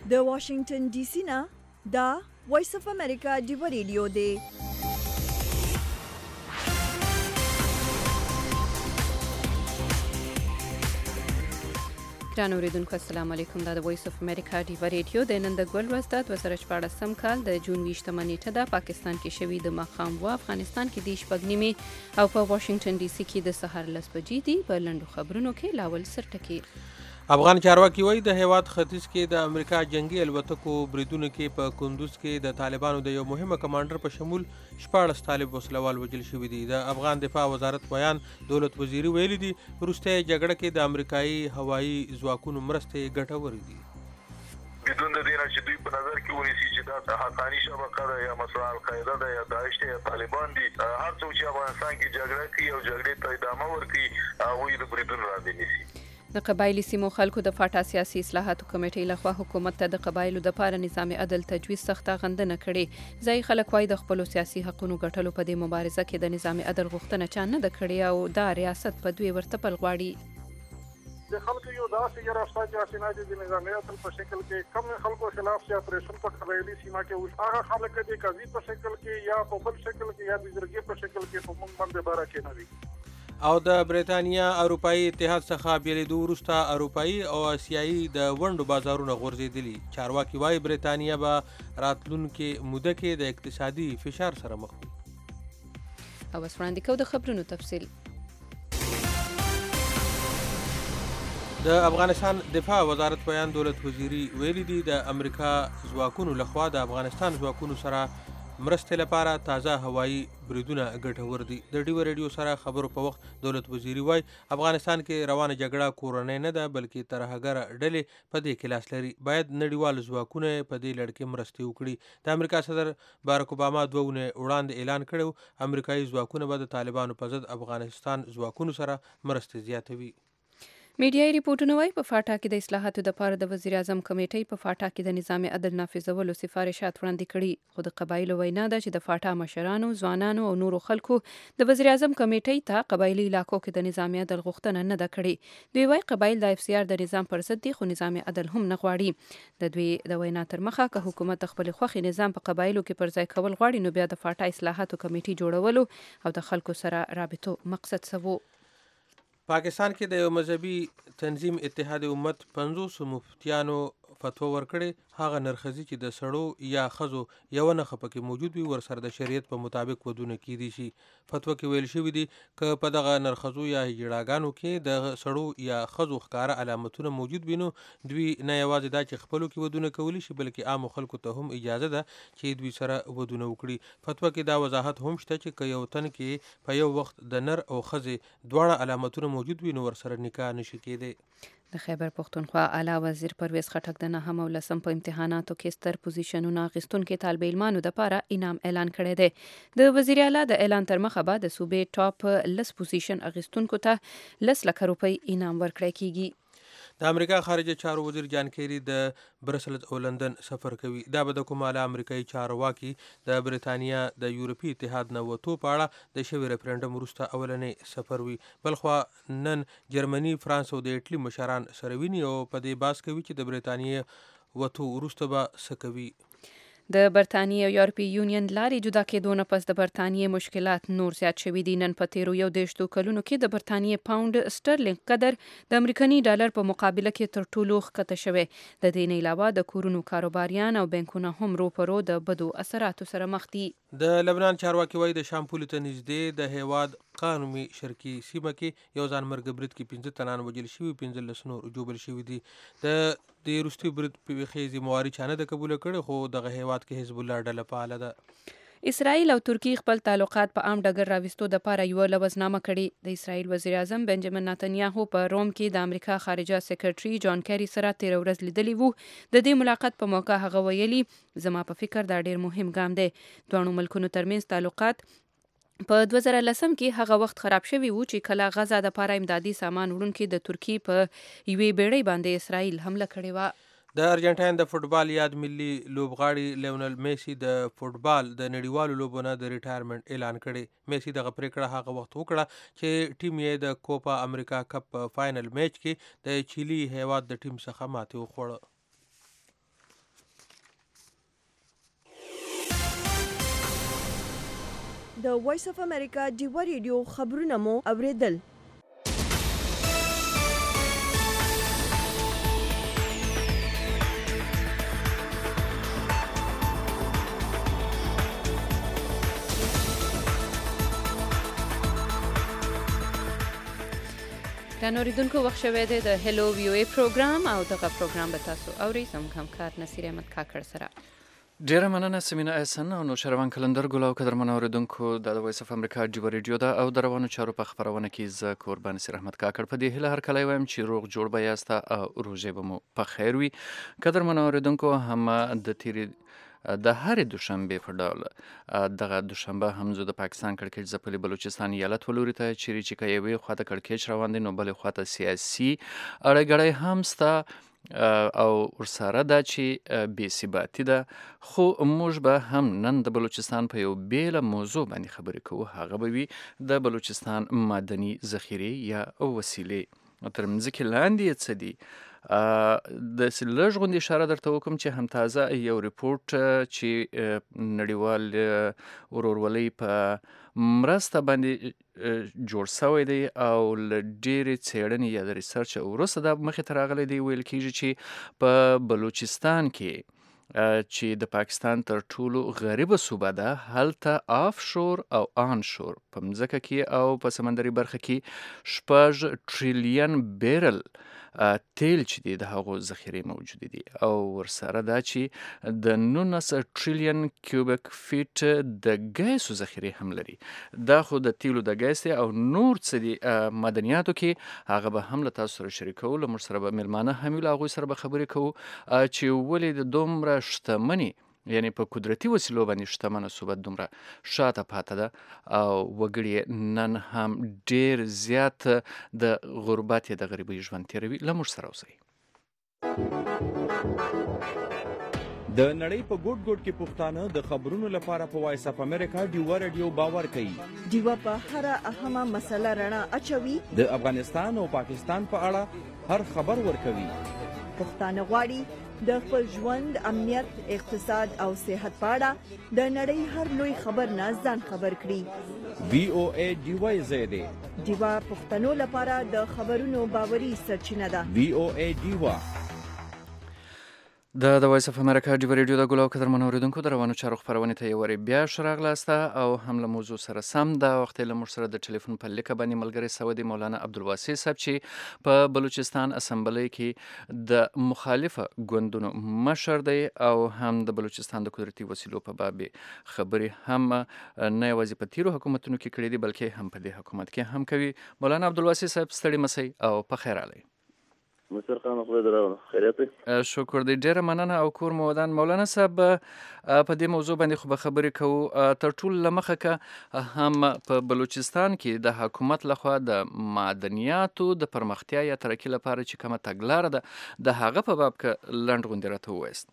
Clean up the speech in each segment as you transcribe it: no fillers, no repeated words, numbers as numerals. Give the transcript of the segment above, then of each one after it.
د واشنگټن ډي سي نه دا وایس اف امریکا ډیو ریډیو دی. ګران اوریدونکو السلام علیکم. دا د وایس اف امریکا ډیو ریډیو د نن د ګل ورځ د 2014 کال د جون 20 نیټه د پاکستان کې شوی د ماښام و افغانستان کې د شپږ نیمې او په واشنگټن ډي سي کې د سحر 10 بجې دي. په لندو خبرونو کې لاول سرټکی افغان چارواکي وایي د هیواد ختیځ کې د امریکا جنگي الوتکو بریدونو کې په کندوز کې د طالبانو د یو مهمه کمانډر په شمول 14 طالب وسلوال وژل شوي دي. د افغان دفاع وزارت بیان دولت وزیري ویلي دي وروسته جګړه کې د امریکایي هوایي ځواکونو مرستې ګټورې دي. بدون د دې چې دوی په نظر کې ونیسي چې دا حقاني شبکه ده یا مثلا القاعده ده یا داعش ده یا طالبان دي، هر څوک چې افغانستان کې جګړه کوي او جګړې ته ادامه ورکړي هغوی د بریدونو را نیسي. د قبایلی سیمو خلکو د فاټا سیاسي اصلاحاتو کمیټې لخوا حکومت ته د قبایلو د پاره نظام عدل تجویز سخته غندنه کړې. ځای خلک وايي د خپل سیاسي حقوقو ګټلو په دې مبارزه کې د نظام عدل غوښتنه چا نه ده کړې او دا ریاست په دوی ورته پل غواړي. د خلکو یو داسې راسته چې اسناد د نظام عدل په شکل کې کم خلکو خلاف چې اپریشن په قبایلی سیمه کې اوس هغه خلک د قاضي په شکل کې یا په بل شکل کې یا د جرګې په شکل کې په موږ باندې باره کې نه وي. او د بریتانیا اروپایي اتحاد څخه بیلیدو وروسته اروپایي او آسیایي د ونډو بازارونه غورځېدلي. چارواکي وایي بریتانیا به راتلونکي موده کې د اقتصادي فشار سره مخ وي. او اوس وړاندې کوو د خبرونو تفصیل. د افغانستان دفاع وزارت بیان دولت وزیري ویلي دي د امریکا ځواکونو لخوا د افغانستان ځواکونو سره مرستې لپاره تازه هوایي بریدونه ګټور دي. د ډیو ریډیو سره خبرو په وخت دولت وزیري وایي افغانستان کې روانه جګړه کورنۍ نه ده بلکې ترهګره ډلې په دې کې لاس لري. باید نړیوال ځواکونه په دې لړ کې مرستې وکړي. د امریکا صدر بارک اوباما 2 ورځې وړاندې اعلان کړی امریکایي ځواکونه به د طالبانو په ضد افغانستان ځواکونو سره مرستې زیاتوي. میډیايي ریپورټونه وايي په فاټا کې د اصلاحاتو لپاره د وزیر اعظم کمیټې په فاټا کې د نظام عدل نافذولو سفارشات وړاندې کړي. خو د قبایلو وینا ده چې د فاټا مشرانو، ځوانانو او نورو خلکو د وزیر اعظم کمیټې ته قبایلی علاقو کې د نظام عدل غوښتنه نه ده کړې. دوی وايي قبایل د FCR د نظام پر ضد دي خو نظام عدل هم نه غواړي. د دوی د وینا تر مخه که حکومت خپل خوخي نظام په قبایلو کې پر ځای کول غواړي نو بیا د فاټا اصلاحاتو کمیټې جوړولو او د خلکو سره رابطو مقصد سوو. پاکستان کې د یو مذهبي تنظیم اتحاد امت 500 مفتیانو فتوا ورکړې. هغه نرخزي چې د سړو یا خزو یو نخ پکې موجود وي ورسره د شریعت په مطابق ودونه کیدي شي. فتوا کې ویل شوی دی که په دغه نرخزو یا هجړاګانو کې د سړو یا خزو ښکاره علامتونه موجود وي نو دوی نه یوازې دا چې خپلو کې ودونه کولی شي بلکې عامو خلکو ته هم اجازه ده چې دوی سره ودونه وکړي. فتوا کې دا وضاحت هم شته چې که یو تن کې په یو وخت د نر او خزې دواړه علامتونه موجود وي نو ورسره نکاح نشي کېدی. د خیبر پختونخوا اعلی وزیر پرویز خټک د 9 او 10 په امتحاناتو کې ستر پوزیشنونه اخیستونکو طالب علمانو لپاره انعام اعلان کړی دی. د وزیر اعلی د اعلان تر مخه بعد د صوبې ټاپ 10 پوزیشن اخیستونکو ته 10 لک روپۍ انعام ورکړی کیږي. د امریکا خارجه چارو وزیر جان کیری د برسلز او لندن سفر کوي. دا به د کوم اعلی امریکایي چارواکي د بریتانیا د یورپي اتحاد نه وتو په اړه د شوی ریفرندم وروسته اولنې سفر وي. بلخوا نن جرمني، فرانس او د ایټلی مشران سره ویني او په دې باس کوي چې د بریتانیا وتو وروسته به څه کوي. د برتانیې او یورپي یونین لارې جدا کېدو نه پس د برتانیې مشکلات نور زیات شوي دي. نن په تیرو 11 کلونو کې د برتانیې پاوند سټرلینګ قدر د امریکایي ډالر په مقابله کې تر ټولو ښکته شوی. د دې نه علاوه د کورونو کاروباریان او بانکونه هم روپرو د بدو اثراتو سره مخ دي. د لبنان چارواکي وایي د شام پولې ته نږدې د هیواد قانوني شرقي سیمه کې یو ځان مرګ برید کې 15 تنان وژل شوي، 15 نور جوبل شوي دي. د روسي برید په وخت مواري چانه د قبول کړي خو دغه هیواد کې حزب الله ډله فعال ده. اسرائیل او ترکیه خپل تعلقات په عام ډګر راوستو د پاره یو لوزنامه کړي. د اسرائیل وزیر اعظم بنجامین نتنیاهو په روم کې د امریکا خارجه سیکریټري جان کیری سره 13 ورځ لیدلی وو. د دې ملاقات په موقع هغه ویلي زما په فکر دا ډیر مهم ګام دی. دوه ملکونو ترمنځ تعلقات په 2010 کې هغه وخت خراب شوی وو چې کله غزا د پاره امدادي سامان وړونکو د ترکیه په یوې بیړۍ باندې اسرائیل حمله کړې و. د ارجنټاین د فوتبال یاد ملي لوبغاړي لیونل میسی د فوتبال د نړیوالو لوبو نه د ریټایرمنټ اعلان کړي. میسی دغه پریکړه هغه وخت وکړه چې ټیم یې د کوپا امریکا کپ فائنل میچ کې د چيلي هیواد د ټیم څخه ماتې وخوړه. د وایس اف امریکا ډیوا ریډیو خبرونه مو اوریدل. دا نوریدونکو وخت شوی دی د هلو ویو ای پروګرام او دغه پروګرام به تاسو اورئ زموږ همکار نصیر احمد کاکړ سره. ډیره مننه سمینا احسن او نوشروان کلندر ګل او قدرمن اوریدونکو د وایس اف امریکا ډیوا ریډیو دا او د روانو چارو په خبرونه کې ز قربان نصیر احمد کاکړ په دې هله هر کله وایم چې روغ جوړ به یاست او روزه به مو په خیر وي. قدرمن اوریدونکو هم د تیری د هر دوشنبه په ډول دغه دوشنبه هم زه د پاکستان کړکېچ ځپلي بلوچستان ایالت ولوري ته چیرې چې کوي خواته کړکېچ روان دي نو بلې خواته سیاسي اړهګړی هم ستا او ورسره دا چې بې ثباتي ده. خو موږ به هم نن د بلوچستان په یو بیله موضوع باندې خبرې کوو، هغه به وي د بلوچستان معدني ذخیرې یا وسیلې. تر مځکې لاندې یې څه دي؟ د لږ غوندې اشاره درته وکم چې هم تازه یو ریپورت چې نړیوال ورورولۍ په مرسته باندې جوړ شوی دی او له ډېرې څېړنې یا د ریسرچ وروسته دا مخې ته راغلی دی، ویل کېږي چې په بلوچستان کې چې د پاکستان تر ټولو غریبه صوبه ده، هلته آف شور او آن شور په مځکه کې او په سمندري برخه کې 6 ټریلیون بیرل تیل چې دی د هغو ذخیرې موجودې دي او ورسره دا چې د 19 ټریلیون کیوبیک فیټ د ګیسو ذخیرې هم لري. دا خو د تیلو د ګیس دی او نور څه دي معدنیاتو کې هغه به هم له تاسو سره شریکوو. له موږ سره به میلمانه هم وي، له هغوی سره به خبرې کوو چې ولې د دومره شتمني یعنی په قدرتي وسیلو باندې شتمنه صوبه دومره شاته پاته ده او وګړي نن هم ډیر زیات د غربت یا د غریبۍ ژوند تیروي. له موږ سره اوسئ. د نړۍ په ګوټ ګوټ کې پښتانه د خبرونو لپاره په وایس اف امریکا ډیوا ریډیو باور کوي. ډیوا په هر اهمه مسله رڼا اچوي، د افغانستان او پاکستان په اړه هر خبر ورکوي. پښتانه غواړي د خپل ژوند، امنیت، اقتصاد او صحت په اړه د نړۍ هر لوی خبر نه ځان خبر کړي. وی او ای ډیوا زیاده ډیوا پښتنو لپاره د خبرونو باوري سرچینه ده. وی او ای ډیوا د وایس اف امریکا ډیوا ریډیو د ګل او قدرمن اوریدونکو د روانو چارو خبرونې ته یو وری بیا راغلاسته او هم له موضوع سره سم دا وخت له موږ سره د ټلیفون په لیکه باندې ملګری سعودي مولانا عبدالواسع صاحب چې په بلوچستان اسمبلی کې د مخالفه ګوندونو مشر دی او هم د بلوچستان د قدرتي وسیلو په باب خبرې هم نه یوازې په تیرو حکومتونو کې کړې دي بلکې هم په دې حکومت کې هم کوي. مولانا عبدالواسع صاحب ستړي مسئ او په خیر علي. مستر خان خو درو خیریت. شکر دی، ډیره مننه او کور مو ودان. مولانا صاحب په دې موضوع باندې خو به خبرې کوو. تر ټولو له مخه که هم په بلوچستان کې د حکومت لخوا د معدنیاتو د پرمختیا یا ترقي لپاره چې کومه تګلاره ده د هغه په باب که لنډ غوندې راته ووایست.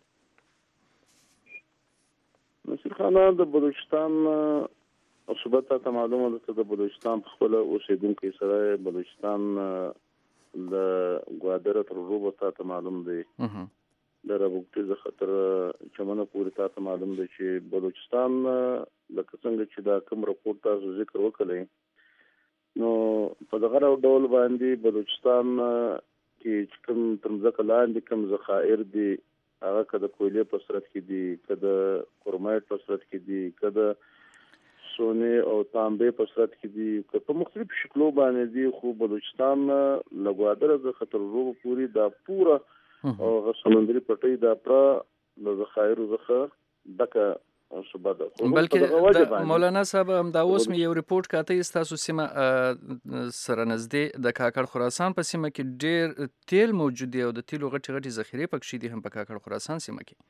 مستر خان د بلوچستان صوبه ته معلومه ده چې د بلوچستان په خپل اوسیدونکو سره بلوچستان د ګوادر تر روبو ته معلوم دی، د رابطې د خطر چمنه پورې ته معلوم دی چې بلوچستان لکه څنګه چې دا کوم راپورټ تاسو ذکر وکړئ نو په دغه ډول باندې بلوچستان کې کوم تر ځکه لاندې کوم ذخایر دي هغه که د کویلې په صورت کې دي، که د کرومایټ په صورت کې دي، که د سونې او تانبې په صورت کې دي، که په مختلف شکلو باندې دي، خو بلوچستان له ګوادره د خطر روبو پورې دا پوره او سمندري پټۍ دا پوره د ذخایرو څخه ډکه صوبه ده. بلکې مولانا صاحب دا اوس مې یو ریپورټ کاته ستاسو سیمه سره نږدې د کاکړ خراسان په سیمه کې ډېر تیل موجود دی او د تیلو غټې غټې ذخیرې پکې دي هم په کاکړ خراسان سیمه کې.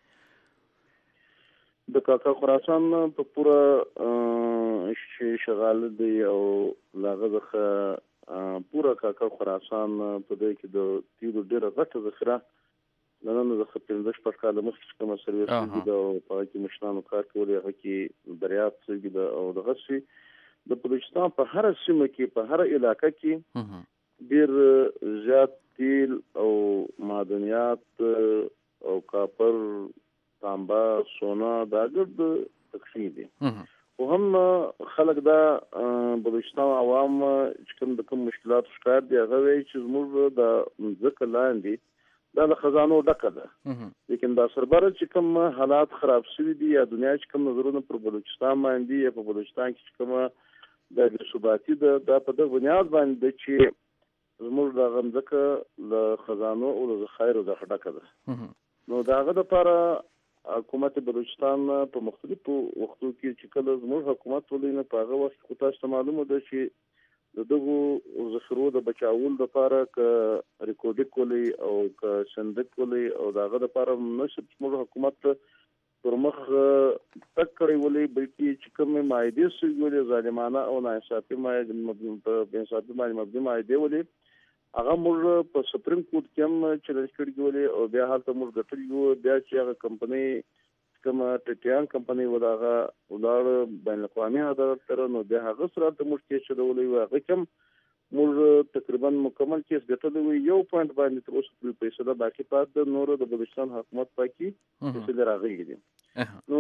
د کاکړ خراسان په پوره شغال دی او لاغه څخه پوره کاکړ خراسان په دې کې د تیلو ډېره غټه ذخیره نن د 15 کال مخکې کومه سرویس دی او په کې مشرانو کار کولې هغه کې دریافت شوی دی او دغه شی د بلوچستان په هر سیمه کې په هر علاقه کې ډېر زیات تیل او معدنیات او کاپر، تانبا، سونا دا ګډ تقسیم دي. خو هم خلک دا بلوچستان عوام چې کوم د کوم مشکلات ښکار دي هغه وایي چې زموږ د ځمکه لاندې دا د خزانو ډکه ده، لیکن دا سربره چې کوم حالات خراب شوي دي یا دنیا چې کوم نظرونه پر بلوچستان باندې یا په بلوچستان کې چې کومه د ثباتي ده دا په دغه بنیاد باندې چې زموږ د ځمکه له خزانو او د ذخایرو څخه ډکه ده. نو د هغه لپاره حکومت بلوچستان په مختلفو وختو کې چې کله زموږ حکومت ولینه په هغه وخت خو تاسو ته معلومه ده چې د دغو ذخیرو د بچاول لپاره ک ریکورډ کولی او ک صندوق کولی او دغه لپاره نشب زموږ حکومت پر مخ تک کړی ولې بلکې چې کوم مایده سوي ظالمانه او ناانصافي مایده مبني مایده ولې هغه موږ په سپریم کورټ کې هم چیلنج کړی ولې او بیا حالت موږ ګټلی بیا چې هغه کمپنی کومه ټټیان کمپنی وداغه ولر بین الاقوامي عدالت تر نو بیا هغه سره د مشکل شډولې هغه کوم موږ تقریبا مکمل کیس ګټلې یو پوینټ باندې تر اوسه په پیسې دا باقي پات د نور د بلوچستان حکومت پاکي څه راغلي دي. نو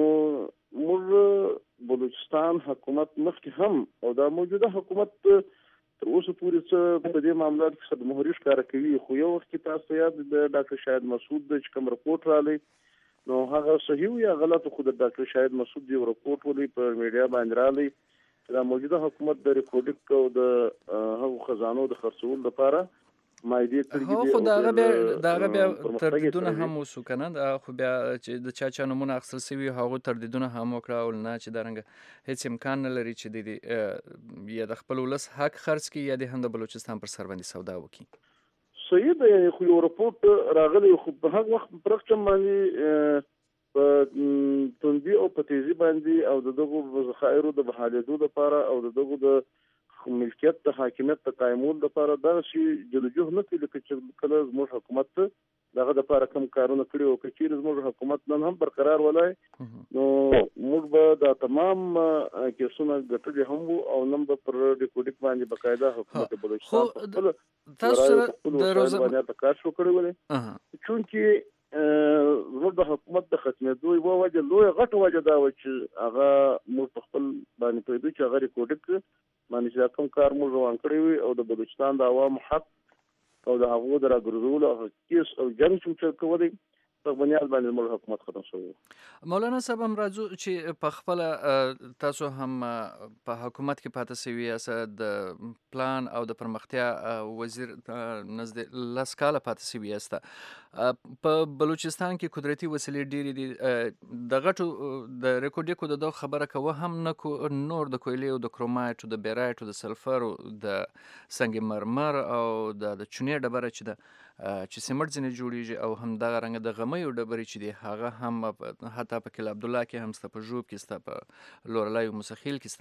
موږ بلوچستان حکومت مخکې هم او دا موجوده حکومت تر اوسه پورې څه په دې معاملات کې څه مهرش کار کوي. خو یو وخت تاسو یاد د ډاکټر شاهد مسعود د کوم رپورت رالی نو هغه صحیح یا غلط خو د ډاکټر شاهد مسعود یو رپورت ولې په میډیا باندې رالی دا موجوده حکومت د ریکورډ او د هغو خزانو د خرڅول لپاره مایده کړی دي. خو داغه بیا تردیدونه هم وسو کنه دا خو بیا چې د چا نمونه اخیستل سوي هغه تردیدونه هم وکړه او نه چې درنګ هیڅ امکان نه لري چې د یا د خپل ولس حق خرڅ کړي یا د هم د بلوچستان پر سر باندې سودا وکړي. صحیح ده یعنی خو یو رپورت راغلی خو په هغه وخت پرخچم باندې په توندي او په تیزی باندې او دغه ذخایرو د بحالېدو لپاره او دغه د ملکیت د حاکمیت د قائمول لپاره دا شی جلوجه نه کوي چې کله زموږ حکومت دغه د لپاره کوم کارونه کړي او کچیر زموږ حکومت نن هم برقرار ولای نو موږ به دا تمام کیسونه ګټلې هم او نن به پر ریکورډ باندې بقاعده حکومت بلوچستان تاسو د روزانه کار شو کړی ولې چونکی زموږ د حکومت د ختمېدو یوه وجه لویه غټه وجه دا وه چې هغه موږ په خپل باندې پوهېدو چې هغه ریکورډ باندې چې دا کوم کار موږ روان کړی وي او د بلوچستان د عوامو حق او د هغو د راګرځولو او کیس او جنګ چې کولی په بنیاد باندې موږ حکومت ختم شوی. مولانا صاحب هم راځو چې په خپل تاسو هم په حکومت کې پاتې شوي یاست د پلان او د پرمختیا وزیر نزد 10 کاله پاتې شوي یاست. په بلوچستان کې قدرتي وسیلې ډېرې دي د غټو د ریکورډیکو د خبره کوه هم نه نور د کویلې او د کرومایټ او د بیرایټ او د سلفر او د سنگ مرمر او د چونې ډبره چې ده چې سیمټ ځینې جوړیږي او هم دغه رنګ د غمیو ډبرې چې دي هغه هم حتی په کل عبدالله کې هم سته په ژوب کې سته په لورلای او مسخیل کې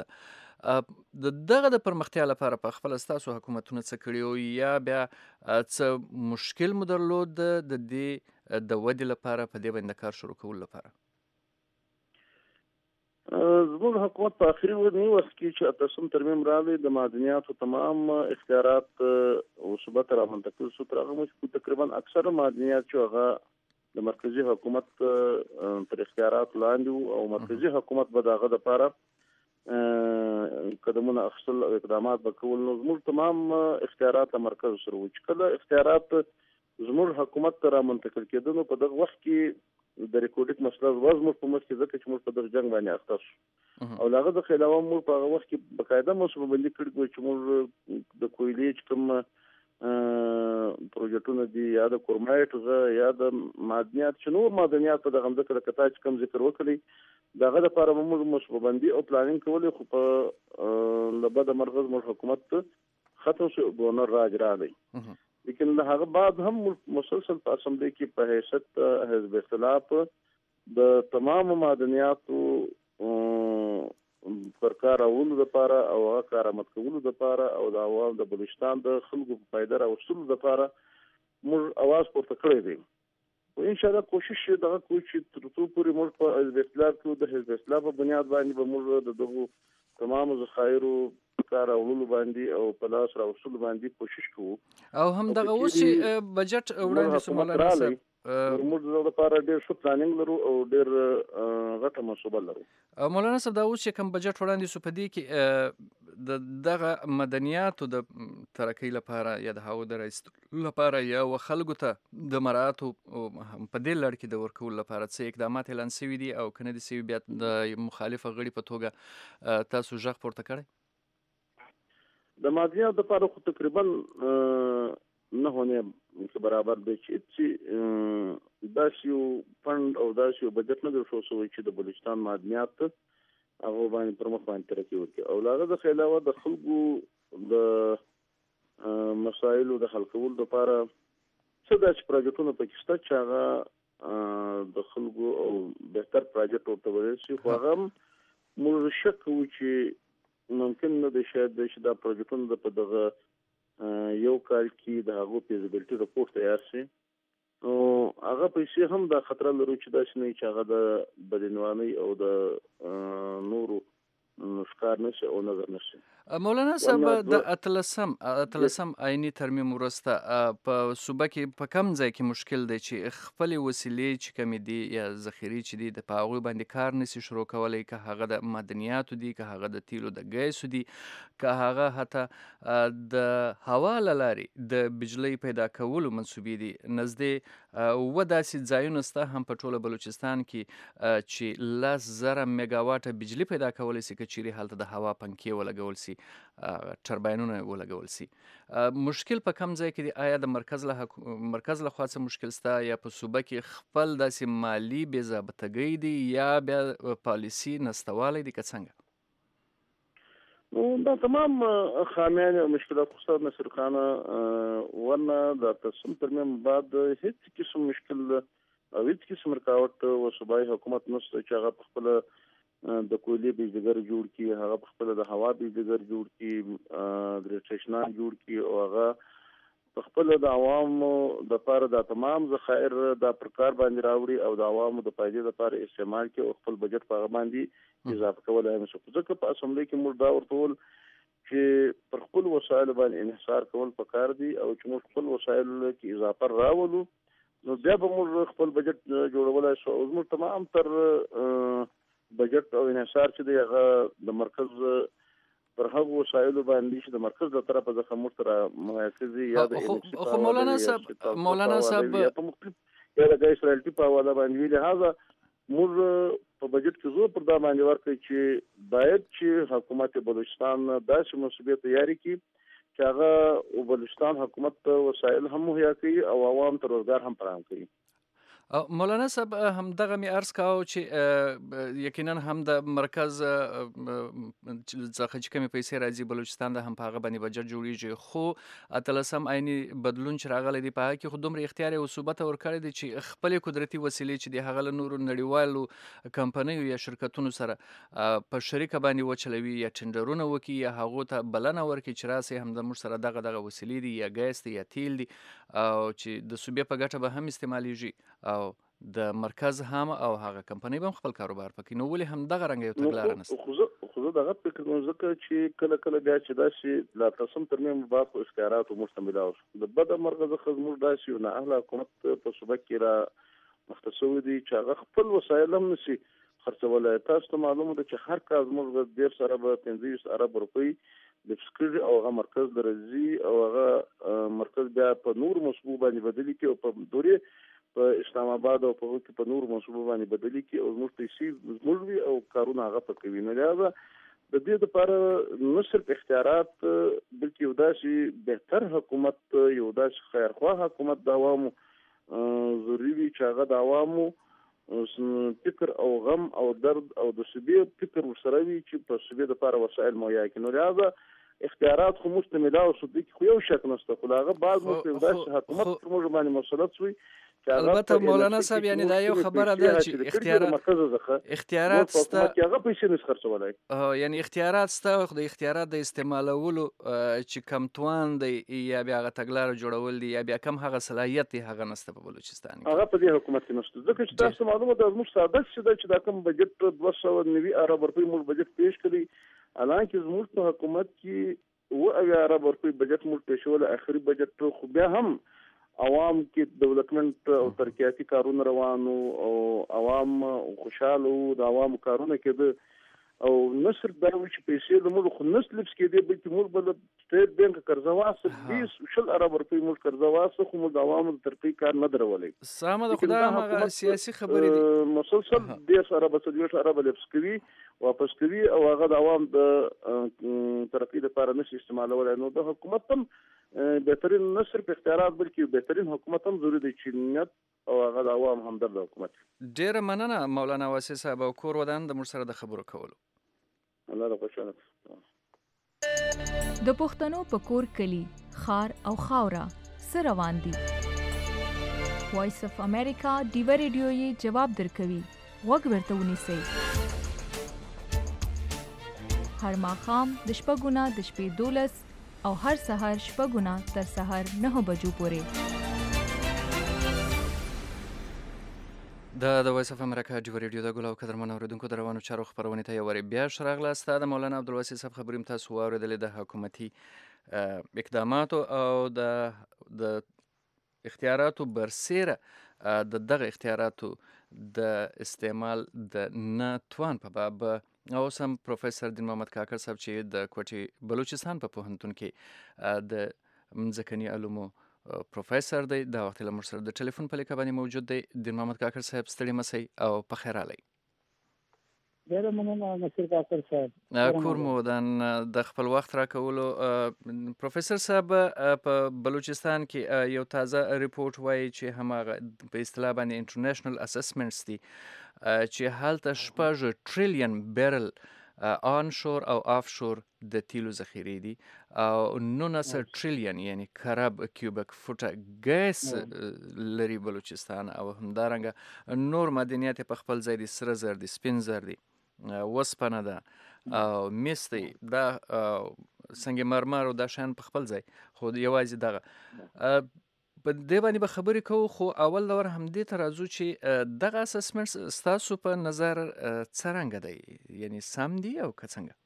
سته دغه د پرمختیا لپاره په خپل ستاسو حکومتونه څه کړي او یا بیا څه مشکل مو درلود د دې د ودې لپاره په دې باندې کار شروع کول لپاره؟ زموږ حکومت په آخري وخت کې چې اتسم ترمیم راغلی د معدنیاتو تمام اختیارات او ثبات رامنځته کړل شو تر هغه مخکې تقریبا اکثره معدنیات چې هغه د مرکزي حکومت تر اختیارات لاندې او مرکزي حکومت به د هغه لپاره قدمونه اخیستل او اقدامات به کول نو زموږ تمام اختیارات له مرکز سره وو چې کله اختیارات زموږ حکومت ته رامنتقل کېده نو په دغه وخت کې د ریکورډیک مسله وز موږ په مخ کې ځکه چې موږ په دغه جنګ باندې اخته شو او هغه د خلاوه موږ په هغه وخت کې بقاعده مسله باندې کړی چې موږ د کویلې چې کوم پروژیکټونه دي یا د کورمایټ یا د معدنیات چې نور معدنیات په دغه ځکه د کتا چې کوم ذکر وکړي دغه لپاره موږ مسله باندې او پلانینګ کولې خو په لبد مرغز موږ حکومت ختم شو ګورنر راج راغی لیکن هغه بعد هم مسلسل په اسمبلی کې په حیثیت حزب اختلاف د تمام معدنیاتو پر کار اولو لپاره او هغه کار آمد کولو لپاره او د عوام د بلوچستان د خلکو په فایده راوستلو لپاره موږ اواز پورته کړی دی او ان شاء الله کوشش دغه کوي چې تر څو پورې موږ په حزب اختلاف کې د حزب اختلاف په بنیاد باندې به موږ د دغه تمام ذخایرو کار اولو باندې او په لاس راوستلو باندې کوشش کوو او هم دغه اوس چې بجټ وړاندې سمولای موږ د لپاره ډېر ښه پلانینګ لرو او ډېر غټه منصوبه لرو. مولانا صاحب دا اوس چې کوم بجټ وړاندې سو په دې کې د دغه مدنیاتو د ترقۍ لپاره یا د هغو د رایستلو لپاره یا خلکو ته د مراعاتو په دې لړ کې د ورکولو لپاره څه اقدامات اعلان سوي دي او که نه دي سوي بیا د مخالفه غړي په توګه تاسو غږ پورته کړی؟ د مدنیاتو لپاره خو تقریبا نه هونه برابر دی چې داسې یو فند او داسې یو بجټ نه جوړ شوی چې د بلوچستان مدنیات هغه باندې پر مخ باندې ترقي وکړي او له هغه علاوه د خلکو د مسایلو د حل کولو لپاره څه داسې پروژیکټونه پکې شته چې هغه د خلکو او بهتر پروجیکټ ورته ویل شي خو هغه موږ شک کوو چې ممکن نه دی شاید چې دا پروجیکټونه په دغه یو کال کې د هغو فیزیبیلیټي رپورټ تیار شي او هغه پیسې هم د خطر لري چې داسې نه چې هغه د بدعنوانۍ او د نورو ښکار نشي او نظر نشي. مولانا صاحب د اتلسم آئینی ترمیم وروسته په صوبه کې په کم ځای کې مشکل دی چې خپلې وسیلې چې کمې دي یا ذخیرې چې دي د په هغوی باندې کار نشي شروع کولی، که هغه د معدنیاتو دي، که هغه د تیلو د ګیسو دي، که هغه حتی د هوا له لارې د بجلۍ پیدا کولو منصوبې دي. نږدې اووه داسې ځایونه شته هم په ټوله بلوچستان کې چې 10,000 میګاواټه بجلي پیدا کولی شي که چیرې هلته د هوا پنکې ولګول شي، ټرباینونه ولګول شي. مشکل په کم ځای کې دی؟ آیا د مرکز له خوا څه مشکل شته یا په صوبه کې خپل داسې مالي بې ضابطګۍ دي یا بیا پالیسي نشتوالی دی که څنګه؟ دا تمام خامیان او مشکلات خو نصر خانه ورنه د تصمیم ترمیم بعد هیڅ قسم مشکل او هیڅ قسم رکاوټ و صوبایي حکومت نشته چې هغه په خپل د کویلې بجلیګر جوړ کړي، هغه په خپل د هوا بجلیګر جوړ کړي، د سټیشنان جوړ کړي او هغه په خپل د عوامو د لپاره د تمام ذخایر د پرکار باندې راوړي او د عوامو د فائدې لپاره استعمال کړي او خپل بجټ په هغه باندې اضافه کولای نشي. ځکه په اسمبلی کې موږ دا ورته وویل چې پر خپل وسایل باندې انحصار کول پکار دي او چې موږ خپل وسایل کې اضافه راولو نو بیا به موږ خپل بجټ جوړولای شو. موږ تمام تر بجټ او انحصار چې دی هغه د مرکز پر هغو وسایلو باندې چې د مرکز له طرفه څخه موږ سره محافظي یا د خو مولانا صاحب یا په مختلف یا د ګیس رالټي په حواله باندې لهذا موږ په بجټ کې زور پر دا باندې ورکړي چې باید چې حکومت بلوچستان داسې منصوبې تیاری کړي چې هغه بلوچستان حکومت ته وسایل هم مهیا کړي او عوام ته روزګار هم فراهم کړي. مولانا صاحب همدغه مې عرض کاوه چې یقینا هم د مرکز څخه چې کومې پیسې راځي بلوچستان د هم په هغه باندې بجټ جوړیږي، خو اتلسم عیني بدلون چې راغلی دی په هغه کې خو دومره اختیار یې صوبه ته ورکړی دی چې خپلې قدرتي وسیلې چې د هغه له نورو نړیوالو کمپنیو یا شرکتونو سره په شریکه باندې وچلوي یا ټنډرونه وکړي یا هغو ته بلنه ورکړي چې راسئ هم د موږ سره دغه وسیلې دي یا ګیس دی یا تیل دی او چې د صوبې په ګټه به هم استعمالیږي او د مرکز هم او هغه کمپنۍ به هم خپل کاروبار پکې نو ولې هم دغه رنګ یو تګلاره نشته؟ خو زه دغه فکر کوم ځکه چې کله بیا چې داسې لا تصمیم ترمیم بعد خو اختیاراتو موږ ته ملاو شو د بده مرغه څخه زموږ داسې یو نااهله حکومت په صوبه کې را مخته شوی دی چې هغه خپل وسایل هم نشي خرڅولی. تاسو ته معلومه ده چې هر کال زموږ ډېر سره به 25 ارب روپۍ د فسکري او هغه مرکز درځي او هغه مرکز بیا په نور منصوبو باندې بدلي کړي او په دورې په اسلام آباد او په هغه کې په نور منصوبو باندې بدلي کړي او موږ پیسې زموږ وي او کارونه هغه په کوي. نو لهذا د دې لپاره نه صرف اختیارات بلکې یو داسې بهتر حکومت یو داسې خیرخواه حکومت د عوامو ضروري وي چې هغه د عوامو فکر او غم او درد او د صوبې فکر ورسره وي چې په صوبې لپاره وسایل مهیا کړي. نو لهذا اختیارات خو موږ ته ملاو شو دي خو یو شک نشته خو هغه بعض موږ داسې حکومت پر موږ باندې مسلط شوی. البته مولانا صاحب یعنی دا یو خبره ده چې اختیارات سته هغه پیسې نس خرڅولای یعنی اختیارات سته خو د اختیارات د استعمالولو چې کم توان دی یا بیا هغه تګلاره جوړول دي یا بیا کم هغه صلاحیت دی هغه نشته په بلوچستان کې هغه په دې حکومت کې نشته. ځکه چې تاسو معلومه ده زموږ ساده چې دا کوم بجټ 290 ارب روپۍ موږ بجټ پیش کړی حالانکه زموږ په حکومت کې 10 ارب روپۍ بجټ موږ پیښول اخري بجټ خو بیا هم عوام کې ډیولپمنٹ او ترقیاتي کارونه روانو او عوام خوشاله وو د عوام کارونه کې او نصر دا چې پیسې د موږ خو نس لبس کې دی بلکې موږ بل سټیټ بانک قرضه واسه 20 ارب روپۍ موږ قرضه واسه خو موږ د عوامو د ترقی کار نه درولې سامه د خدای هغه سیاسي خبرې دي مسلسل 10 ارب 20 ارب لبس کوي واپس کوي او هغه د عوام د ترقی لپاره نشي استعمالول نو د حکومت هم بهترین نصر په اختیارات بلکې بهترین حکومت هم ضروري دی چې نیت او هغه د عوام همدرد حکومت. ډیره مننه مولانا واسع صاحب او کور ودان د موږ سره د خبرو کولو. الله دې خوشاله. د پښتنو په کور کلی خار او خاوره سره روان دي. وایس اف امریکا ډیو ریډیو یې جواب درکوي. وګ ورته ونیسئ. هر ماښام د شپږونه د شپې 12 او هر سحر شپږونه تر سحر 9 بجو پورې. د وایس اف امریکا ډیو ریډیو د ګلو قدرمن اوریدونکو د روانو چارو خبرونه ته یو وری بیا شراغله است د مولانا عبدالواسع صاحب خبریم تاسو اوریدلې د حکومتي اقداماتو او د اختیاراتو برسیره د دغه اختیاراتو د استعمال د ناتوان په باب او سم پروفیسور دین محمد کاکړ صاحب چې د کوټي بلوچستان په پوهنتون کې د مځکني علومو پروفیسور دی دا وخت له موږ سره د ټلیفون په لیکه باندې موجود دی. دین محمد کاکړ صاحب ستړي مسئ او په خیر راغلی. ډیره مننه نصیر کاکړ صاحب. کور مو ودان د خپل وخت راکولو. پروفیسور صاحب په بلوچستان کې یو تازه ریپورت وایي چې هماغه په اصطلاح باندې انټرنیشنل اسسمنټس دي چې هلته 6 ټریلیون بیرل آن شور او آف شور د تیلو ذخیرې دي او 19 ټریلیون یعنی کرب کیوبک فوټه ګیس لري بلوچستان او همدارنګه نور معدنیات په خپل ځای دي. سره زر دي، سپین زر دي، وسپنه ده او مس دی، دا سنگ مرمر او دا شان په خپل ځای. خو یوازې دغه په دې باندې به خبرې کوو خو اول دور همدې ته راځو چې دغه اسسمنټ ستاسو په نظر څرنګه دی یعنی سم دی او که څنګه؟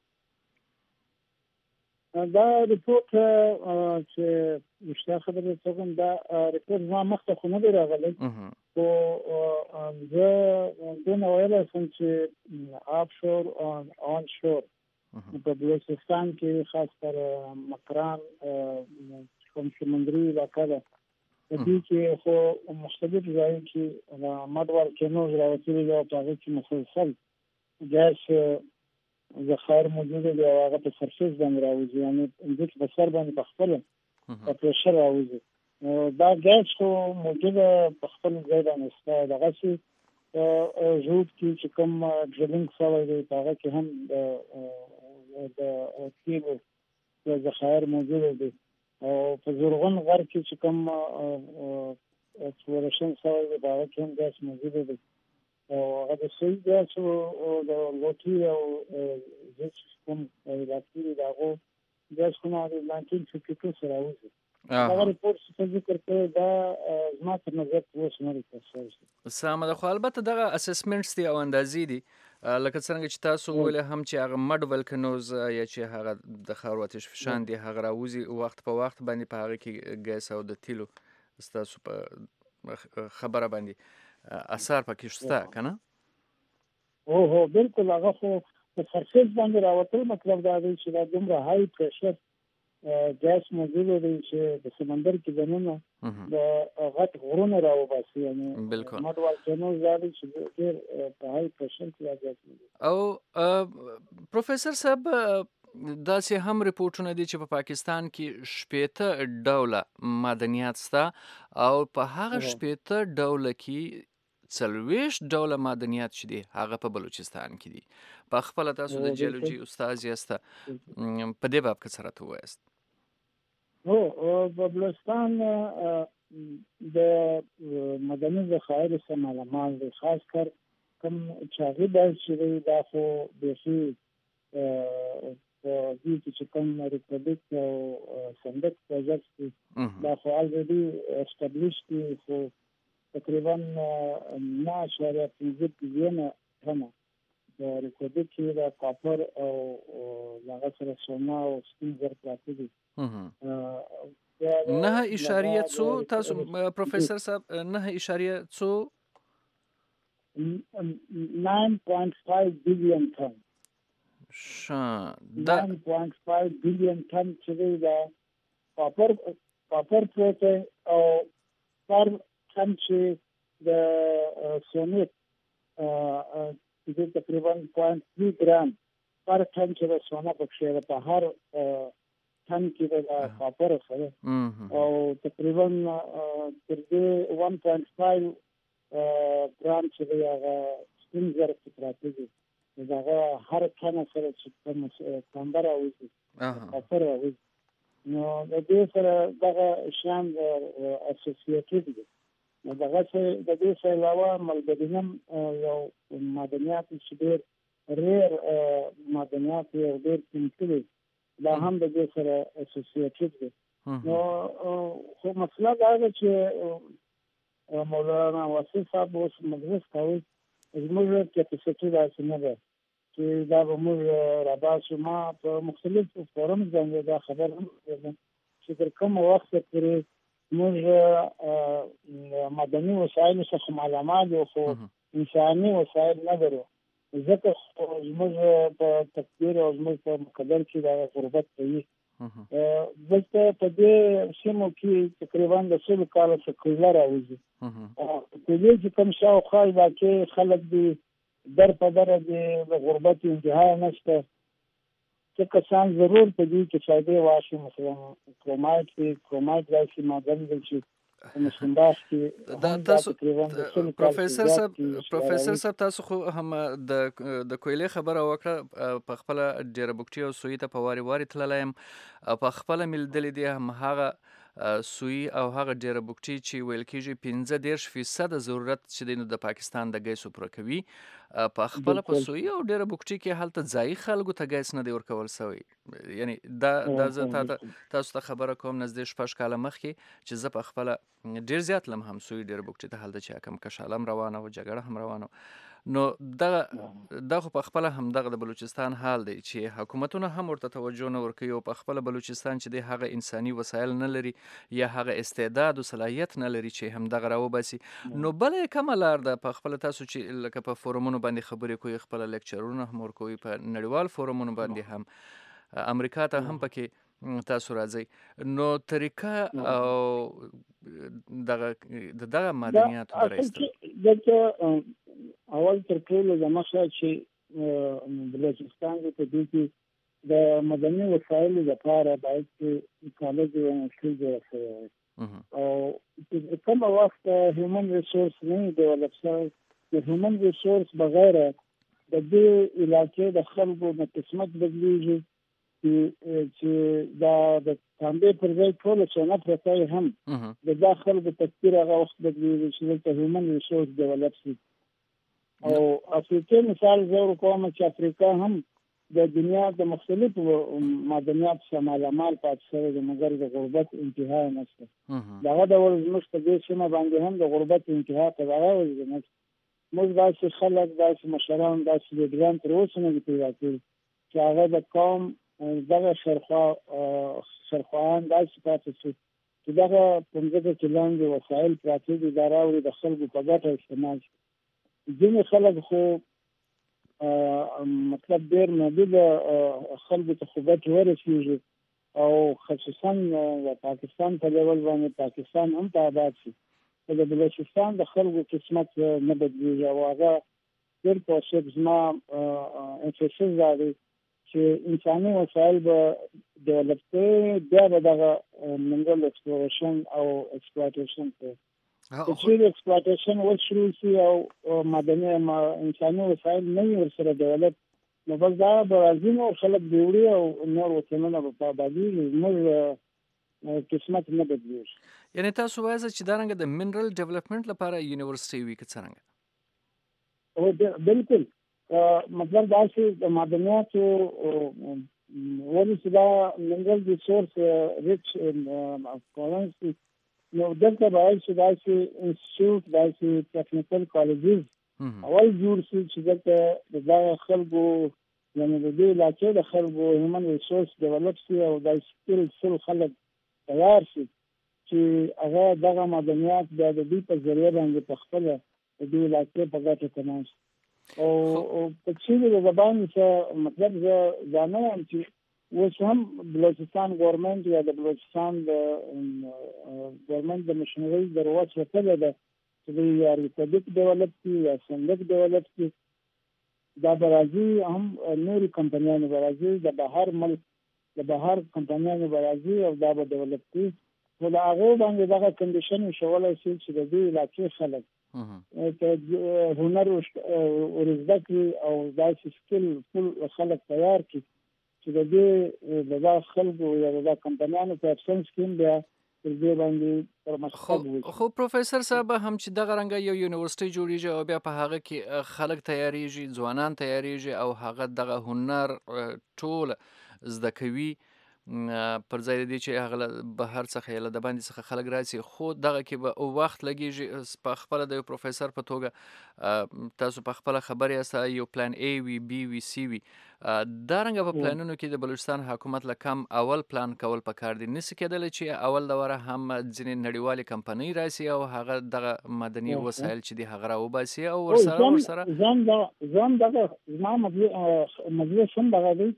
دا ریپورت چې رښتیا خبرې کوم دا ریپورت ما مخته خو نه دی راغلی خو زه دونه ویلی شم چې آف شور آن شور په بلوچستان کې خاص کر مکران کوم سمندري علاقه ده په دې کې خو مختلف ځایونه کې مدور کینوز راوتلي دي او په هغې کې مسلسل ګیس ذخایر موجوده دي او هغه په سرفیس باندې راوځي یعنې دې کې په سر باندې په خپله په پریشر راوځي. دا ګیس خو موجوده په خپل ځای باندې شته. دغسې ژوب کې چې کوم ډرلینګ شوی دی په هغه کې هم د تیلو ذخایر موجوده دي او په زرغون غر کې چې کوم ایکسپلوریشن شوی دی په هغه کې هم ګیس موجوده دی او هغه د سوی ګیس او د لوټي او کوم علاقې دي د هغو ګیس خو نه د 1952 سره راوځي. هغه ریپورټ چې ذکر کړی دا زما تر نظر اوس نه دی ترسره. سمه ده خو البته دغه اسسمنټس دي او اندازې دي لکه څنګه چې تاسو ویل هم چې هغه مډ ولکنوز یا چې هغه د خاورو آتش فشان دي هغه راوځي وخت په وخت باندې په هغه کې ګیس او د تیلو ستاسو په خبره باندې اثر پکې شته که نه؟ هو بالکل هغه خو په سرفیس باندې راوتل مطلب دا دی چې دا دومره های پریشر ګیس موجوده دی چې د سمندر کې دننه د غټ غرونه راوباسي یعنې مډ والکینوز دا دی چې ډېر په های پریشر کې دا ګیس موجود. او پروفیسور صاحب داسې هم ریپورټونه دي چې په پاکستان کې 80 ډوله معدنیات شته او په هغه 80 ډوله کې 40 ډوله معدنیات چې دي هغه په بلوچستان کې دي. په خپله تاسو د جیولوجي استاد یاست په دې باب کې څه راته ووایاست؟ په بلوچستان د مدني ذخایر څخه معلومات دي خاص کر کوم چې هغې باید چې دی دا خو بیخي په دې کې چې کوم ریپبلیک او صندوق پروژیکټ دي دا خو الریډي اسټابلیش دي خو تقریبا 9.5 بلیونه ټنه د ریپبلیک کې د کاپر او هغه سره سونا او سپین زر پراته دي. 9.2 تاسو پروفیسور صاحب 9.2 9.5 بلین ټن 9.5 بلین ټن چې دا کاپر پروت او پر ټن چې د سونیت چې تقریبا 0.3 ګرام پر ټن چې د سونا پکې په هر ټن کې د کاپر سره او تقریبا تر دې 1.5 ګرام چې هغه سپینزر کې پراته دي دا هر ټن سره چې کمبر اوسي کاپر اوسي نو د دې سره دغه شان اسوسییټډ دي نو دغه څه د دې سره علاوه ملبدینم یو معدنیات چې ډېر ریر معدنیات یو ډېر قیمتي دي دا هم د دې سره اسوسییټډ دي نو خو مسله دا ده چې مولانا واسف صاحب اوس مدرس کوي زموږ کیپاسټي داسې نه ده چې دا به موږ راباسو ما په مختلفو فورم باندې دا خبر هم چې تر کوم وخت پورې موږ مدني وسایل څخه معلومات یو خو انساني وسایل نه لرو ځکه زموږ په تقدیر او زموږ په مقدر کې دا غربت کوي دلته په دې سیمو کې تقریبا د 100 کال څخه کولر راوځي په دې چې کوم شاوخوا کې خلک دي در په در دي د غربت انتها نشته چې کسان ضرور په دې کې فائدې واشي مثلا کرومایټ راشي معدن دي چې مسنداش کې دا تاسو پروفیسور صاحب تاسو خو هم د کویلې خبره وکړه په خپل ډیره بوکټي او سوی ته په واري واري تللایم په خپل ملدلې دي هم هغه سوی او هغه ډیره بوکټي چې ویل کېږي 15% ضرورت چې د پاکستان د ګیسو پوره کوي په خپل په سوی او ډیره بوکټي کې حالت ځای خلکو ته ګیس نه دی ورکول شوی یعنی دا زه تاسو ته خبره کوم نږدې 6 کاله مخکې چې زه په خپل ډیر زیات لم هم سوی ډیره بوکټي ته حالت چې کم کشالم روانه او جګړه هم روانه نو دا خو په خپل هم دغه د بلوچستان حال دی چې حکومتونه هم ورته توجه نه ورکوي او په خپل بلوچستان چې د هغه انساني وسایل نه لري یا هغه استعداد او صلاحیت نه لري چې هم دغه راوباسي نو بل کومه لار ده په خپل تاسو چې لکه په فورمونو باندې خبرې کوي خپل لیکچرونه هم ورکوي په نړیوال فورمونو باندې هم امریکا ته هم پکې تاسو راځي نو طریقه او دغه مدنیات درایسته دغه اول تر ټولو د مخه چې بلوچستان په دې کې د مدني وسایلو لپاره باید کالج او انسټیټیوټ جوړ شي او کوم وخت هیومن ریسورس نه ډیولپ شوی د هیومن ریسورس بغیر د دې علاقې د خلکو د قسمت بدلیږي چې دا د تانبې پر ځای ټول څونه پرته هم د داخل د تفکر هغه وخت بدلیږي چې د هیومن ریسورس ډیولپ شي او افریقا مثال زه کوم چې افریقا هم د دنیا د مختلفو معدنیات شمال مال پاتې شوی د مګر د غربت انتها نشته دغه ډول زموږ په دې سیمه باندې هم د غربت انتها ته راغلی نه موږ داسې خلک داسې مشران داسې لیډران تر اوسه نه دي پیدا کړي چې هغه د قوم دغه شرخوان داسې پاتې شي چې دغه پنځه کې لاندې وسایل پراته دي دا راوړي د خلکو په ګټه استعمال شي ځینې خلک خو مطلب ډېر محدود خلکو ته خو ګټې ورسېږي او خصوصا د پاکستان په لیول باندې پاکستان هم ته آباد شي خو د بلوچستان د خلکو قسمت نه بدلېږي او هغه ډېر پوسټ زما انفیسز دا دی چې انساني وسایل به ډیولپ کوي بیا به دغه منرل ایکسپلوریشن او ایکسپلویټیشن کوي چې ایکسپلویټیشن وشروع شي او مدني انساني وسایل نه ورسره ډیولپ نو بس دا به راځي نو خلک دی وړي او نور وطنونه به په آبادي موږ قسمت نه بدلېږي یعنی تاسو وایئ چې دا رنګه د منرل ډیولپمنٹ لپاره یونیورسيټي وي که څنګه او بالکل مطلب دا چې د معدنیاتو ولې چې دا منرل ریسورس ریچ کورنسي نو دلته باید چې داسې انسټیټیوټ داسې ټیکنیکل کالجز اول جوړ شي چې دلته د خلکو یعنې د دې علاقې د خلکو هیومن ریسورس ډیولپ شي او دا سکل خلک تیار شي چې هغه دغه معدنیات د دې په ذریعہ باندې په خپل د دې علاقې په ګټه تماس او په چې د زبان څخه مطلب زه ځانم چې اوس هم بلوچستان ګورنمنت یا د بلوچستان د ګورنمنت د مشنري د رواج وکړه ده چې یا ریپبلیک ډیولپ کی یا سندک ډیولپ کی دا برازي هم نوري کمپنیانو برازي د بهر ملک د بهر کمپنیانو برازي او دا به ډیولپ کی ولا هغه باندې دا کنډیشن شولای شي چې د دې علاقې خلک ته هنر او رزق او دا سکل فل خلک تیار کی چې د دې د خلکو یا د کمپنیانو په افسنس کې بیا پر دې باندې پرمختګ وکړي. خو پروفیسور صاحب هم چې دغه رنګه یو یونیورسيټي جوړیږي او بیا په هغه کې خلک تیاریږي، ځوانان تیاریږي او هغه دغه هنر ټول زده کوي پر ځای دې چې هغه بهر څخه یا د باندې څخه خلک راسي، خو دغه کې به وخت لګیږي. په خپل د پروفیسور په توګه تاسو په خپل خبرې یاست یو پلان A وی B وی C وی دا رنګه په پلانونو کې د بلوچستان حکومت لکم اول پلان کول پکار دي. نس کېدل چې اول دوره هم ځینې نړیوالې کمپنۍ راسي او هغه دغه مدني وسایل چې دی هغه راوباسي او ورسره ځان دغه ما مجلس هم دغه دی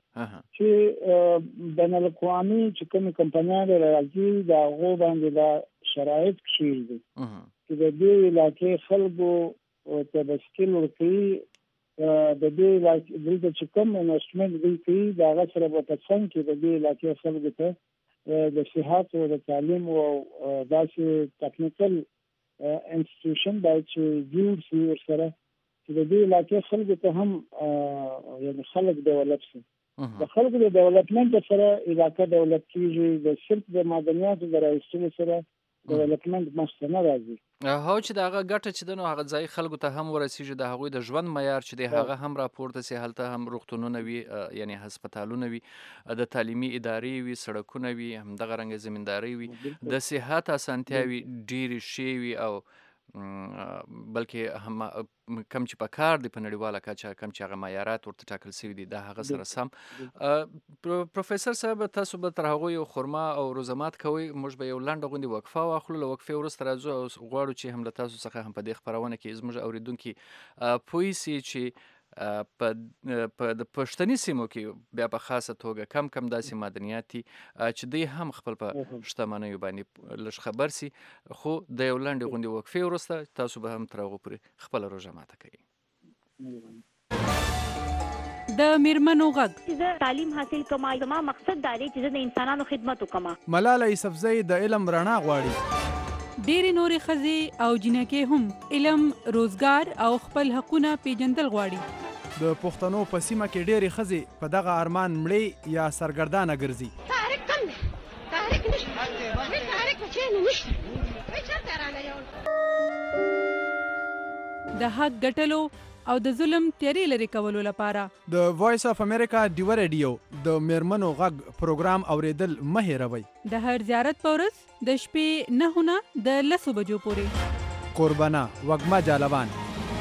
چې بین الاقوامي چې کوم کمپنیان راځي دا هغه باندې دا شرایط کړی دي چې د دې علاقې خلکو ته بشکل ورکړي د دې علاقې د چې کوم انویسټمنټ دی کوي دا هغه سره په تڅنګ کې د دې علاقې خلکو ته د صحت او د تعلیم او داسې ټیکنیکل انسټیټیوشن باید چې جوړ شي ورسره چې د دې علاقې خلکو ته هم یعنې خلک ډیولپ شي. د خلکو د ډیولپمنټ سره علاقه ډیولپ کیږي، د صرف د معدنیاتو د راایستلو سره ډیولپمنټ مخته نه راځي. هو چې د هغه ګټه چې د هغه ځای خلکو ته هم ورسیږي، د هغوی د ژوند معیار چې دی هغه هم راپورته سي، هلته هم روغتونونه وي یعنی هسپتالونه وي، د تعلیمي ادارې وي، سړکونه وي، همدغه رنګه زمینداري وي، د صحت اسانتیاوي ډېرې ښې وي او بلکې هم کم چې په کار دی په نړیواله کچه کم چې هغه معیارات ورته ټاکل شوي دي دا هغه سره سم. پروفیسور صاحب تاسو به تر هغوی یو خرما او روزمات کوئ، موږ به یو لنډه غوندې وقفه واخلو، له وقفې وروسته راځو او غواړو چې هم له تاسو څخه هم په دې خپرونه کې زموږ اوریدونکي پوه سي چې په د پښتني سیمو کې بیا په خاصه توګه کم داسې معدنیات دي چې دوی هم خپل په شتمنیو باندې لږ خبر سي. خو د یو لنډې غوندې وقفې وروسته تاسو به هم تر هغو پورې خپله روژه ماته کوئ. د میرمنو غږ زه تعلیم حاصل کوم، زما مقصد دا دی چې زه د انسانانو خدمت وکړم. ملاله یوسفزۍ د علم رڼا غواړي. ډېرې نورې ښځې او جینکې هم علم، روزګار او خپل حقونه پیژندل غواړي. د پښتنو په سیمه کې ډېرې ښځې په دغه ارمان مړې یا سرګردانه ګرځي. تحریک کم دی، تحریک نشته، تحریک په چینو نشته، چېرته رانه یو د حق ګټلو او د ظلم تیارې لرې کولو لپاره د وایس اف امریکا ډیو ریډیو د میرمنو غږ پروګرام اوریدل مه هېروئ. د هر زیارت په ورځ د شپې 9 نه د 10 بجو پورې. قربانه وږمه جالبان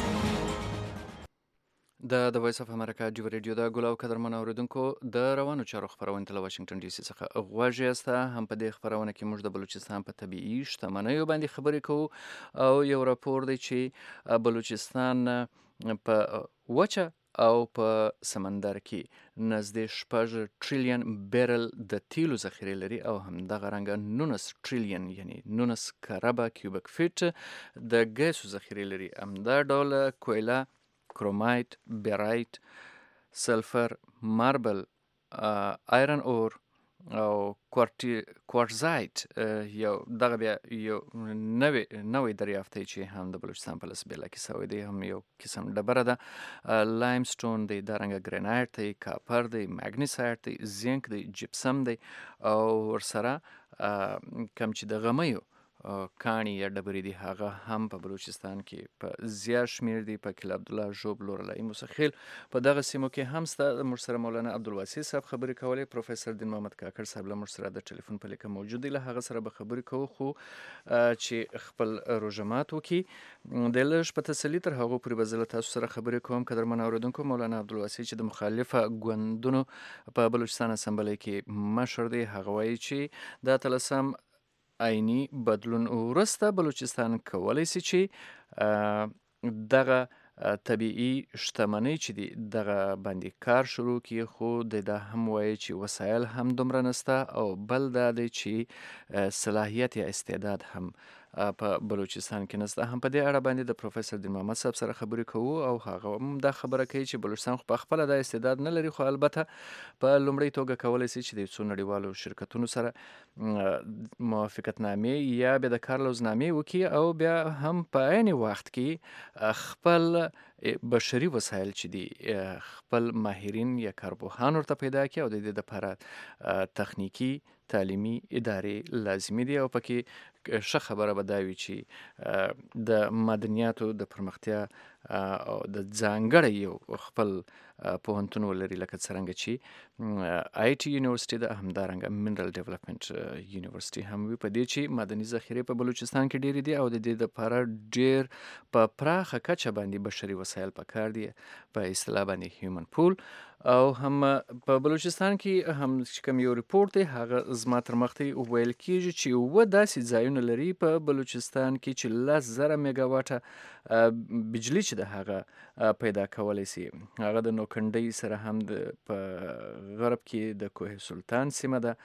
د وایس اف امریکا ډیو ریډیو د ګل او قدرمن اوریدونکو د روانو چارو خپرونې ته له واشنګټن ډي سي څخه غوږ یاست. هم په دې خپرونه کې موږ د بلوچستان په طبیعي شتمنیو باندې خبرې کوو او یو راپور دی چې بلوچستان په وچه او په سمندر کې نزدې 6 ټریلیون بیرل د تیلو ذخیره لري او همدغه رنګه 19 ټریلیون یعنی 19 کربه کیوبیک فیټ د ګیسو ذخیره لري. همدا ډول کویلا، کرومایت، بیرایت، سلفر، ماربل، آیرن اور او کوارټزایت یو دغه بیا یو نوې دریافت دی چې هم د بلوچستان په لسبیله کې سوی دی، هم یو قسم ډبره ده. لایمسټون دی، دارنګه ګرینایټ دی، کاپر دی، ماګنیسایټ دی، زینک دی، جپسم دی او ورسره کم چې د غمیو کاڼي یا ډبرې دي هغه هم په بلوچستان کې په زیات شمیر دي. په کل عبدالله ژوب لورلای موسخیل په دغه سیمو کې هم ستا موږ سره مولانا عبدالواسع صاحب خبرې کولې. پروفیسور دین محمد کاکړ صاحب له موږ سره د ټلیفون په لیکه موجود دی. له هغه سره به خبرې کوو خو چې خپل روژمات وکړي د لږ په تسلي تر هغو پورې به زه له تاسو سره خبرې کوم. قدرمن اورېدونکو مولانا عبدالواسع چې د مخالفه ګوندونو په بلوچستان اسمبلی کې مشر دی هغه وایي چې دا تلسم آینی بدلون وروسته بلوچستان کولی سي چې دغه طبیعي شتمنۍ چې دي دغه باندې کار شروع کړي، خو دا هم وایي چې وسایل هم دومره نسته او بل دا دی چې صلاحیت یا استعداد هم په بلوچستان کې نسته. هم په دې اړه باندې د پروفیسور دین محمد صاحب سره خبرې کوو او هغه هم دا خبره کوي چې بلوچستان خو په خپله دا استعداد نه لري، خو البته په لومړۍ توګه کولی سي چې د څو نړیوالو شرکتونو سره موافقتنامې یا بیا د کارلوزنامې وکړي او بیا هم په عین وخت کې خپل بشري وسایل چې دي خپل ماهرین یا کارپوهان ورته پیدا کړي او د دې دپاره تخنیکي تعلیمي ادارې لازمي دي. او پکې ښه خبره به دا وي چې د مدنیاتو د پرمختیا او د ځانګړی یو خپل پوهنتون ولري لکه څرنګه چې آی ټي یونیورسټي ده، همدارنګه منرل ډیولپمنټ یونیورسټي هم وي. په دې چې مدني ذخیرې په بلوچستان کې ډېرې دي او د دې دپاره ډېر په پراخه کچه باندې بشري وسایل پکار دي، په اصطلاح باندې هیومن پول. او هم په بلوچستان کې هم چې کوم یو ریپورټ دی هغه زما تر مخ ته ویل کېږي چې اووه داسې ځایونه لري په بلوچستان کې چې 10,000 میګاواټه بجلی چې ده هغه پیدا کولی سي. هغه د نوکنډۍ سره هم په غرب کې د کوه سلطان سیمه ده،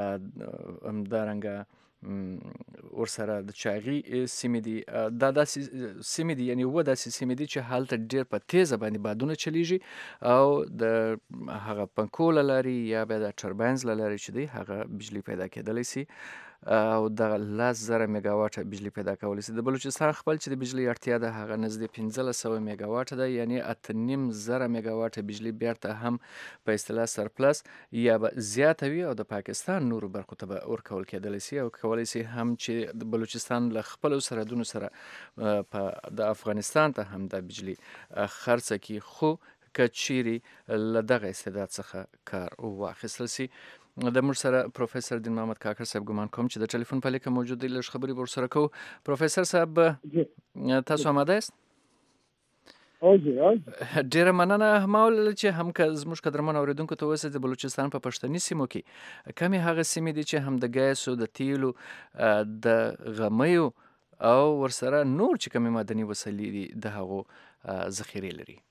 همدارنګه ورسره د چاغي سیمې دي. دا داسې سیمې دي یعنې اووه داسې سیمې دي چې هلته ډېر په تیزه باندې بادونه چلیږي او د هغه پنکو له لارې یا بیا د ټرباینز له لارې چې دی هغه بجلی پیدا کېدلی سي او دغه 10,000 میګاواټه بجلی پیدا کولی سي. د بلوچستان خپل چې د بجلی اړتیا ده هغه نزدې 1500 میګاواټه ده، یعنې 8,500 میګاواټه بجلی بیرته هم په اصطلاح سرپلس یا به زیاته وي او د پاکستان نورو برخو ته به ورکول کېدلی سي او کولی سي هم چې د بلوچستان له خپلو سرحدونو سره د افغانستان ته هم د بجلی خرڅه کړي، خو که چیرې له دغه استعداد څخه کار واخیستل سي. د موږ سره پروفیسور دین محمد کاکړ صاحب ګمان کوم چې د ټلیفون په لیکه موجود دی، لږ خبرې به ورسره کوو. پروفیسور صاحب تاسو آماده یاست؟ ډیره مننه. ما ولیدل چې هم که زموږ قدرمن اورېدونکو ته ووایاست د بلوچستان په پښتني سیمو کې کمې هغه سیمې دي چې هم د ګیسو، د تیلو، د غمیو او ورسره نور چې کومې معدني وسیلې دي د هغو ذخیرې لري.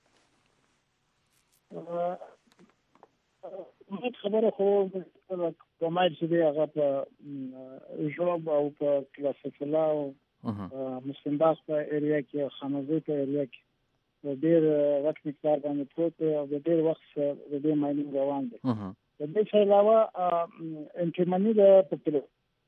خبره خو کمایل چې دی هغه په ژوب او په کلاسیکلا او مسلم باغ په ایریا کې، خانوزۍ په ایریا کې ډېر وخت مقدار باندې پروت دی او د ډېر وخت د دې ماینینګ روان دی. د دې څخه علاوه انټرمني د په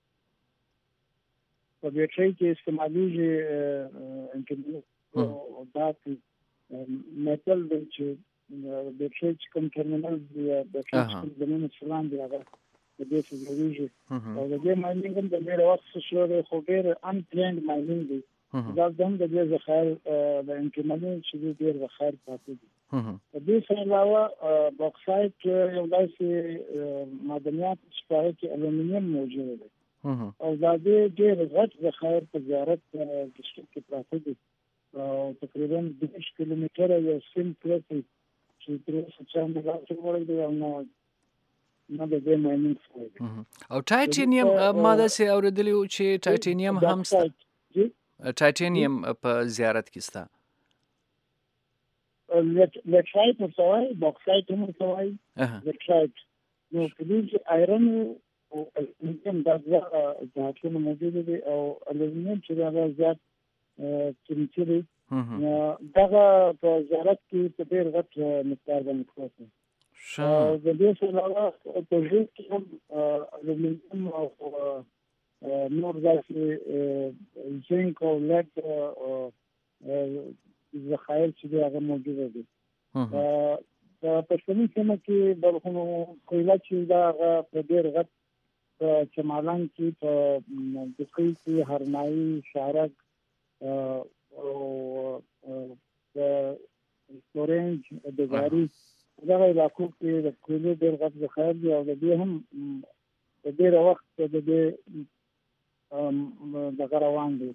بیټرۍ کې استعمالیږي انټرمني او دا میټل دی چې بیټرۍ چې کوم ټرمینل دی یا بیټرۍ چې کوم زمینه چلان دی هغه د دې څخه جوړیږي او د دې ماینینګ هم د ډېر وخت څخه شروع دی، خو ډېر انپلانډ ماینینګ دی. دا هم د دې ذخایر د انټرمني چې ډېر ذخایر پاتې دي. د دې څخه علاوه باکسایت یو داسې معدنیات چې په هغه کې الومینیم موجود دی او دا ډېر غټ ذخایر په زیارت ډسټرکټ کې پراته دي او تقریبا 20 کیلومتره یو سیم پرته چې تر اوسه چا نه راغلی دی او نه د دې ماینینګ شوی دی. او ټایټینیم ما داسې اورېدلي وو چې ټایټینیم هم شته. ټایټینیم په زیارت کې شته. لیټرایټ ورته وایي، باکسایټ هم ورته وایي. لیټرایټ نو په دې کې آیرن او الومینیم دا ذاتونه موجود دي او الومینیم چې هغه زیات قیمتي دی دغه په زیارت کې په ډېر غټ مقدار باندې پروت دی. د دې څخه علاوه په ژوند کې هم الومینیم او نور داسې زنک او لیډ ذخایر چې دی هغه موجوده دي. په پښتني سیمه کې برخونو کویله چې دا هغه په ډېر غټ په چمالان کې په دقي کې هرنايي شارک او د فلورنج د غاری دغه علاقو کې د کولو ډېر غټ ذخایر دي او د دې هم د ډېر وخت د دې دغه روان دي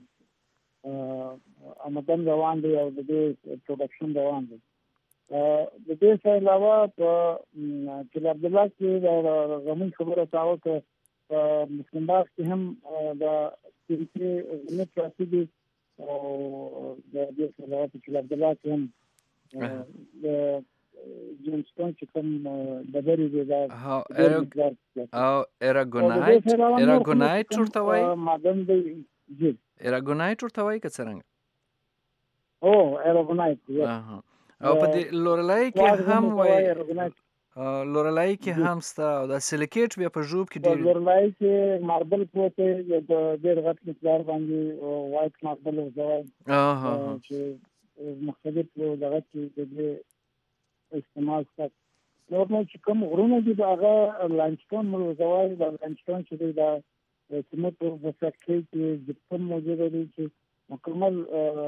آمدن روان دي او د دې پروډکشن روان دي د دې څخه علاوه په کلی عبدالله کې د غمون خبره تاوه که مسلم باغ کې هم د سیریکي غنیت پراتی دي او د دې څخه علاوه په کلی عبدالله کې هم د جونستون چې کوم ډبرې دي دا او ایراګونایټ ورته وایي معدن دی جی ایراګونایټ ورته وایي که څرنګه او ایراګونایټ او په دې لورلای کې هم وایي لورلای کې هم ستا او د سیلیکیټ بیا په ژوب کې ډېر لورلای کې ماربل پروت دی د ډېر غټ مقدار باندې وایټ ماربل ورته چې مختلف دغه کې د دې استعمال څخه نور نو چې کوم غرونه دي هغه لانچستون مرزوای د لانچستون چې دی د سیمټ په فکټري کې جپسم موجود دی چې مکمل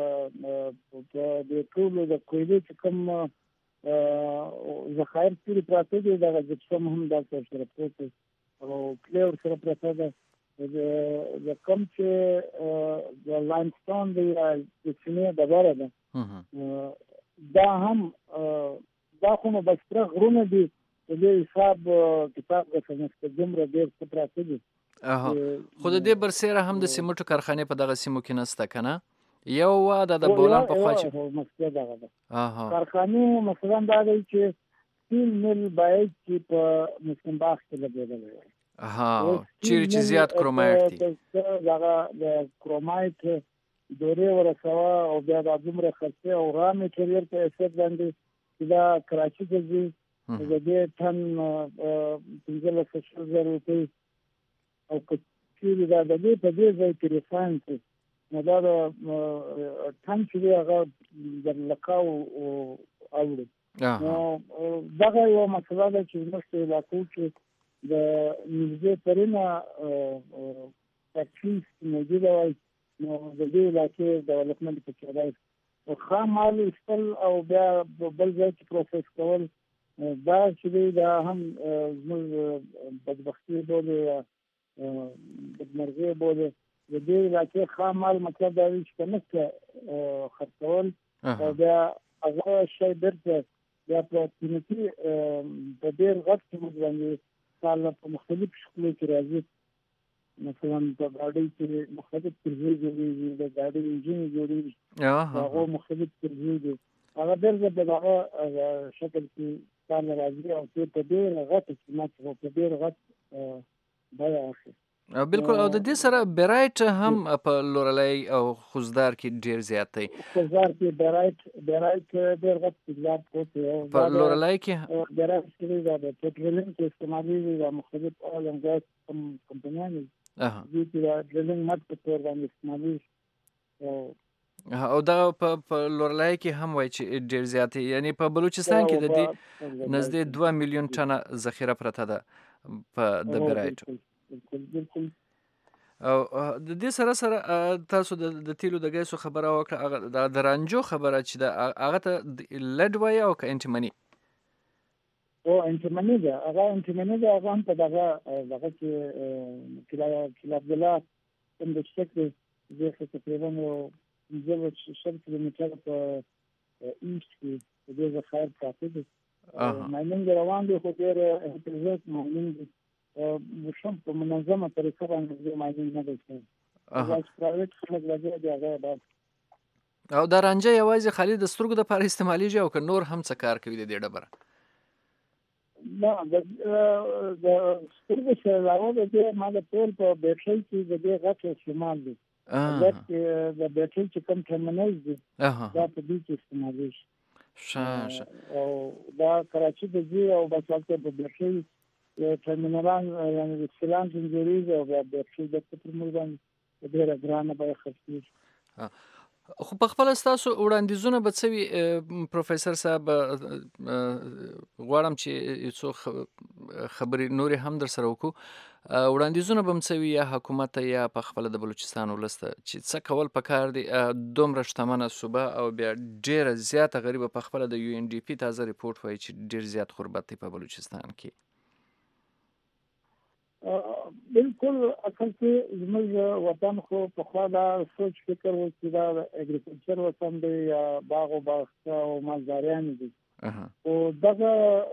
د ټولو د کویلې چې کوم ذخایر پوری پراته دي د جپسم هم د سره پروت او کلیر سره پراته ده د کوم چې د لانچستون دی د سیمه د بره ده دا هم دا خو نو بستره غرونه دي د دې حساب کتاب د سمستګم را ډېر څه پراته دي خو د دې برسېره هم د سیمټو کارخانې په دغه سیمو کې نسته که نه یو وا د بولان په خوا چې مسله دغه ده کارخانې مثلا دا دی چې 3 میل باید چې په مسلم باغ کې لګېدلی وي چیرې چې زیات کرومایټ دي دغه د کرومایټ دورې ورسوه او بیا د دومره خرڅې او را میټریل په حیثیت باندې دا کراچي ته ځي د دې ټن 15,000 روپۍ او که چیرې دا د دې په دې ځای کې ریفاین کړي نو دا د ټن چې دی هغه د لکاو اوړي نو دغه یوه مسله ده چې زموږ په علاقو کې د نږدې ترینه فیکټریز موجوده وای نو د دې علاقې ډیولپمنټ پکې دی او خام مال ایستل او بیا بل ځای کې پروسس کول دا چې دی دا هم زموږ بدبختي بولي یا بدمرغي بولي د دې علاقې خام مال مطلب دا دی چې که نسته خرڅول او بیا هغه شی بیرته بیا په قیمتي په ډېر غټ قیمت باندې کال په مختلف شکلو کې راځي مثلا په ګاډۍ کې مختلف پرزې جوړېږي د ګاډۍ انجن جوړېږي هغه مختلف پرزې دي هغه ډېر د هغه شکل کې کار راځي او په ډېر غټ قیمت په ډېر غټ بیه اخلي بالکل او د دې سره برایټ هم په لورلای او خوزدار کې ډېر زیات دی خوزدار کې برایټ ډېر غټ قیمت کوي په لورلای کې برایټ کې د پټرولینګ کې استعمالي د مختلف اول اند ګاز کمپنیانو دې چې درلنګ مات په تور باندې استعمالي او دا په لورلای کې هم وای چې ډېر زیات یعنی په بلوچستان کې د دې نزدې 2 میلیون ټنه ذخیره پرته ده په د برایټ او د دې سره تاسو د تیلو د ګیسو خبره وکړه د رانجو خبره چې د هغه ته لډ وای او که انټمنی او انټمنی ده هغه هم په دغه کې کلی عبدالله کوم د شکل زه تقریبا یو 10 کیلومتره په ایست کې د دې ذخایر پراته دي مایننګ روان دي خو ډېر احتیاط مایننګ مشم په منظمه طریقه باندې مایننګ نه کوي چې پرایویټ خلک لګي دي هغه او دا رانجه یوازې خالي د سترګو د لپاره استعمالیږي او که نور هم څه کار کوي د دې ډبره نه د سترګو سره علاوه د دې ما د ټول په بیټرۍ کې د دې غټ استعمال دي د بیټرۍ چې کوم ټرمینل دي دا په دې کې استعمالیږي او دا کراچي د دې او بس هلته په بیټرۍ ټرمینلان یعنې د سیلان جوړېږي او بیا بیټرۍ د ټرمینل باندې ډېره ګرانه بیه خرڅېږي خو په خپل ستاسو وړاندیزونه به څه وي پروفیسور صاحب غواړم چې یو څو خبرې نورې هم در سره وکړو وړاندیزونه به م څه وي یا حکومت ته یا په خپله د بلوچستان ولس ته چې څه کول پکار دي دومره شتمنه صوبه او بیا ډېره زیاته غریبه په خپله د UNDP تازه ریپورټ وایي چې ډېر زیات غربت دی په بلوچستان کې بالکل اصل کې زموږ وطن خو پخوا دا سوچ فکر و چې دا اګریکلچر وطن دی یا باغ او باغچه او مالداریان دي او دغه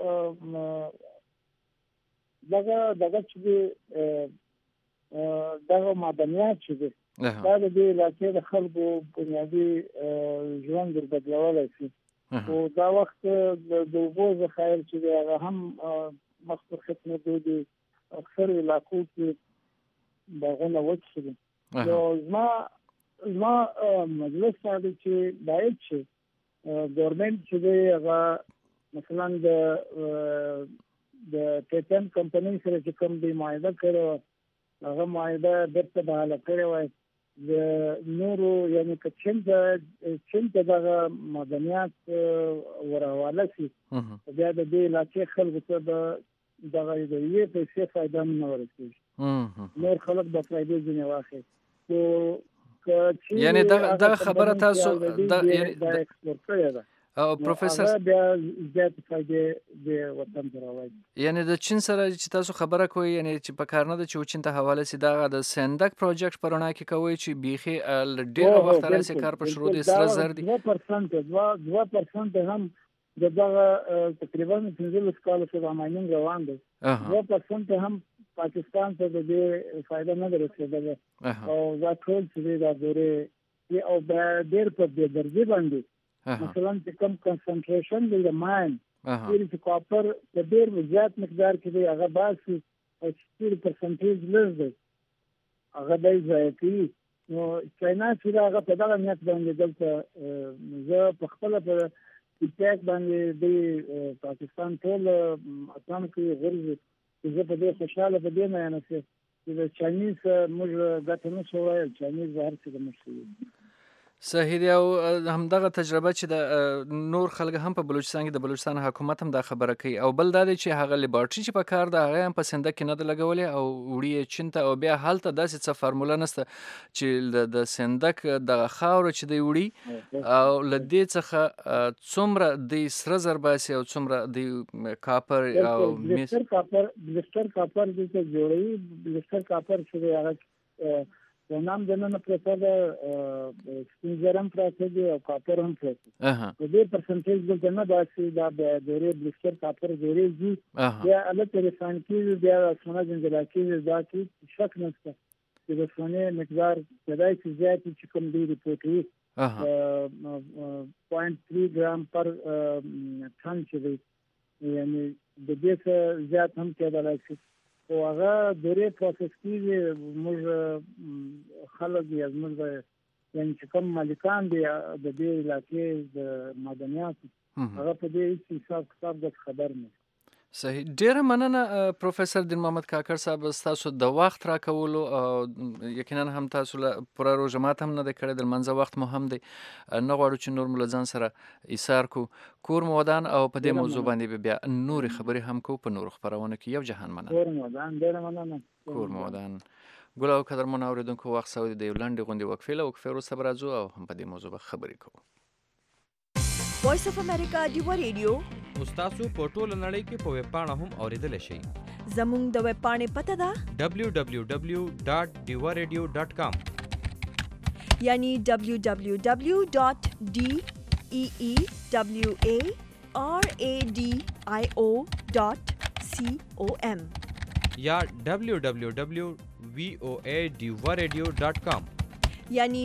چې دغه معدنیات چې دي دا د دې علاقې د خلکو بنیادي ژوند بدلولی شي او دا وخت د اوبو ذخایر چې دی هغه هم مخکې ختمېدو دي اکثر علاقو کې باغونه وچ شوي نو زما مجلس دا دی چې باید چې ګورنمنټ چې دی هغه مثلا د پیټن کمپنۍ سره چې کوم دی معاهده کړې هغه معاهده بیرته بحاله کړې وای د نورو یعنی که چین ته دغه معدنیات ورحواله شي بیا د دې علاقې خلکو ته دغه یې پیسې فایده نه ورسېږي نور خلک به فایدې ځینې واخلي یعنی دغه خبره تاسو دا ایکسپورټ کړې ده او پروفیسور بیا زیات فایدې د وطن ته راوړي یعنی د چین سره چې تاسو خبره کوئ یعنی چې په کار نه ده چې چین ته حواله سي دغه د سندک پروجیکټ په رڼا کې کوي چې بیخي ډېر وخت راځي کار په شروع دي سره زر دي 2% هم دغه تقریبا 15 کال څخه مایننګ روان دي 2% هم پاکستان ته د دې فائدہ نه درسېدل او دا ټول چې دا دوره او ډېر په دې درجه باندې مثلا چې کوم کنسنټریشن دی د ماین چې کاپر د ډېر زیات مقدار کې دی هغه باسي او 40% لږ دی هغه دی ځای کوي نو چاینا چې هغه په دغه نیت باندې دلته زه په خپل په ټیک باندې د پاکستان ټول اتم کې غرض زه په دې خوشاله په دې نه یم چې د چاینیز موږ ګټه نه شوی چاینیز هر څه د مشي صحیح دی او همدغه تجربه چې د نور خلک هم په بلوچستان کې د بلوچستان حکومت هم دا خبره کوي او بل دا دی چې هغه لیبارټري چې په کار ده هغه هم په سنده کې نه ده لګولې او وړي چین ته او بیا هلته داسې څه فارموله نشته چې د سندک دغه خاوره چې دی وړي او له دې څخه څومره د سره زر باسي او څومره د کاپر او بلستر کاپر د جوړوي بلستر کاپر چې هغه نام دنه پرته ده سپینزرم پرته دی او کاپر هم پرته د دې پرسنټیج دلته نه باسي دا د ډېرې بلستر کاپر ډېرې دي یا البته رسان کې بیا سونه جنجلا کې دا کې شک نشته چې د سونه مقدار کدای چې زیات چې کوم دی ریپورټ وي 0.3 ګرام پر ټن چې دی یعنی د دې زیات هم کېدای شي او هغه ډېرې پروسس کېږي موږ خلک یې زموږ یعنی چې کوم مالکان دي د دې علاقې د معدنیاتو هغه په دې حساب کتاب د خبر نه صحیح ډیره مننه پروفیسور دین محمد کاکړ صاحب تاسو د وخت راکولو یقینا هم تاسو له پوره روزه مات هم نه د کړې د منځه وخت مو هم دی نه غواړو چې نور ملزان سره ایثار کو کور مودان او په دې موضوع باندې بیا نور خبرې هم کو په نور خبرونه کې یو جهان مننه کور مودان ډیره مننه کور مودان ګل او قدر مون اوریدونکو وخت سعودي د یولند غونډې وقفې له وقفې وروسته برازو او هم په دې موضوع خبرې کوو وایس اف امریکا دیو ریډیو تاسو په ټوله نړۍ کې په ویب پاڼه هم اوریدل شئ زموږ د ویب پاڼې پته ده www.diwaradio.com یعنی www.deewaradio.com یا www.voadiwaradio.com یعنی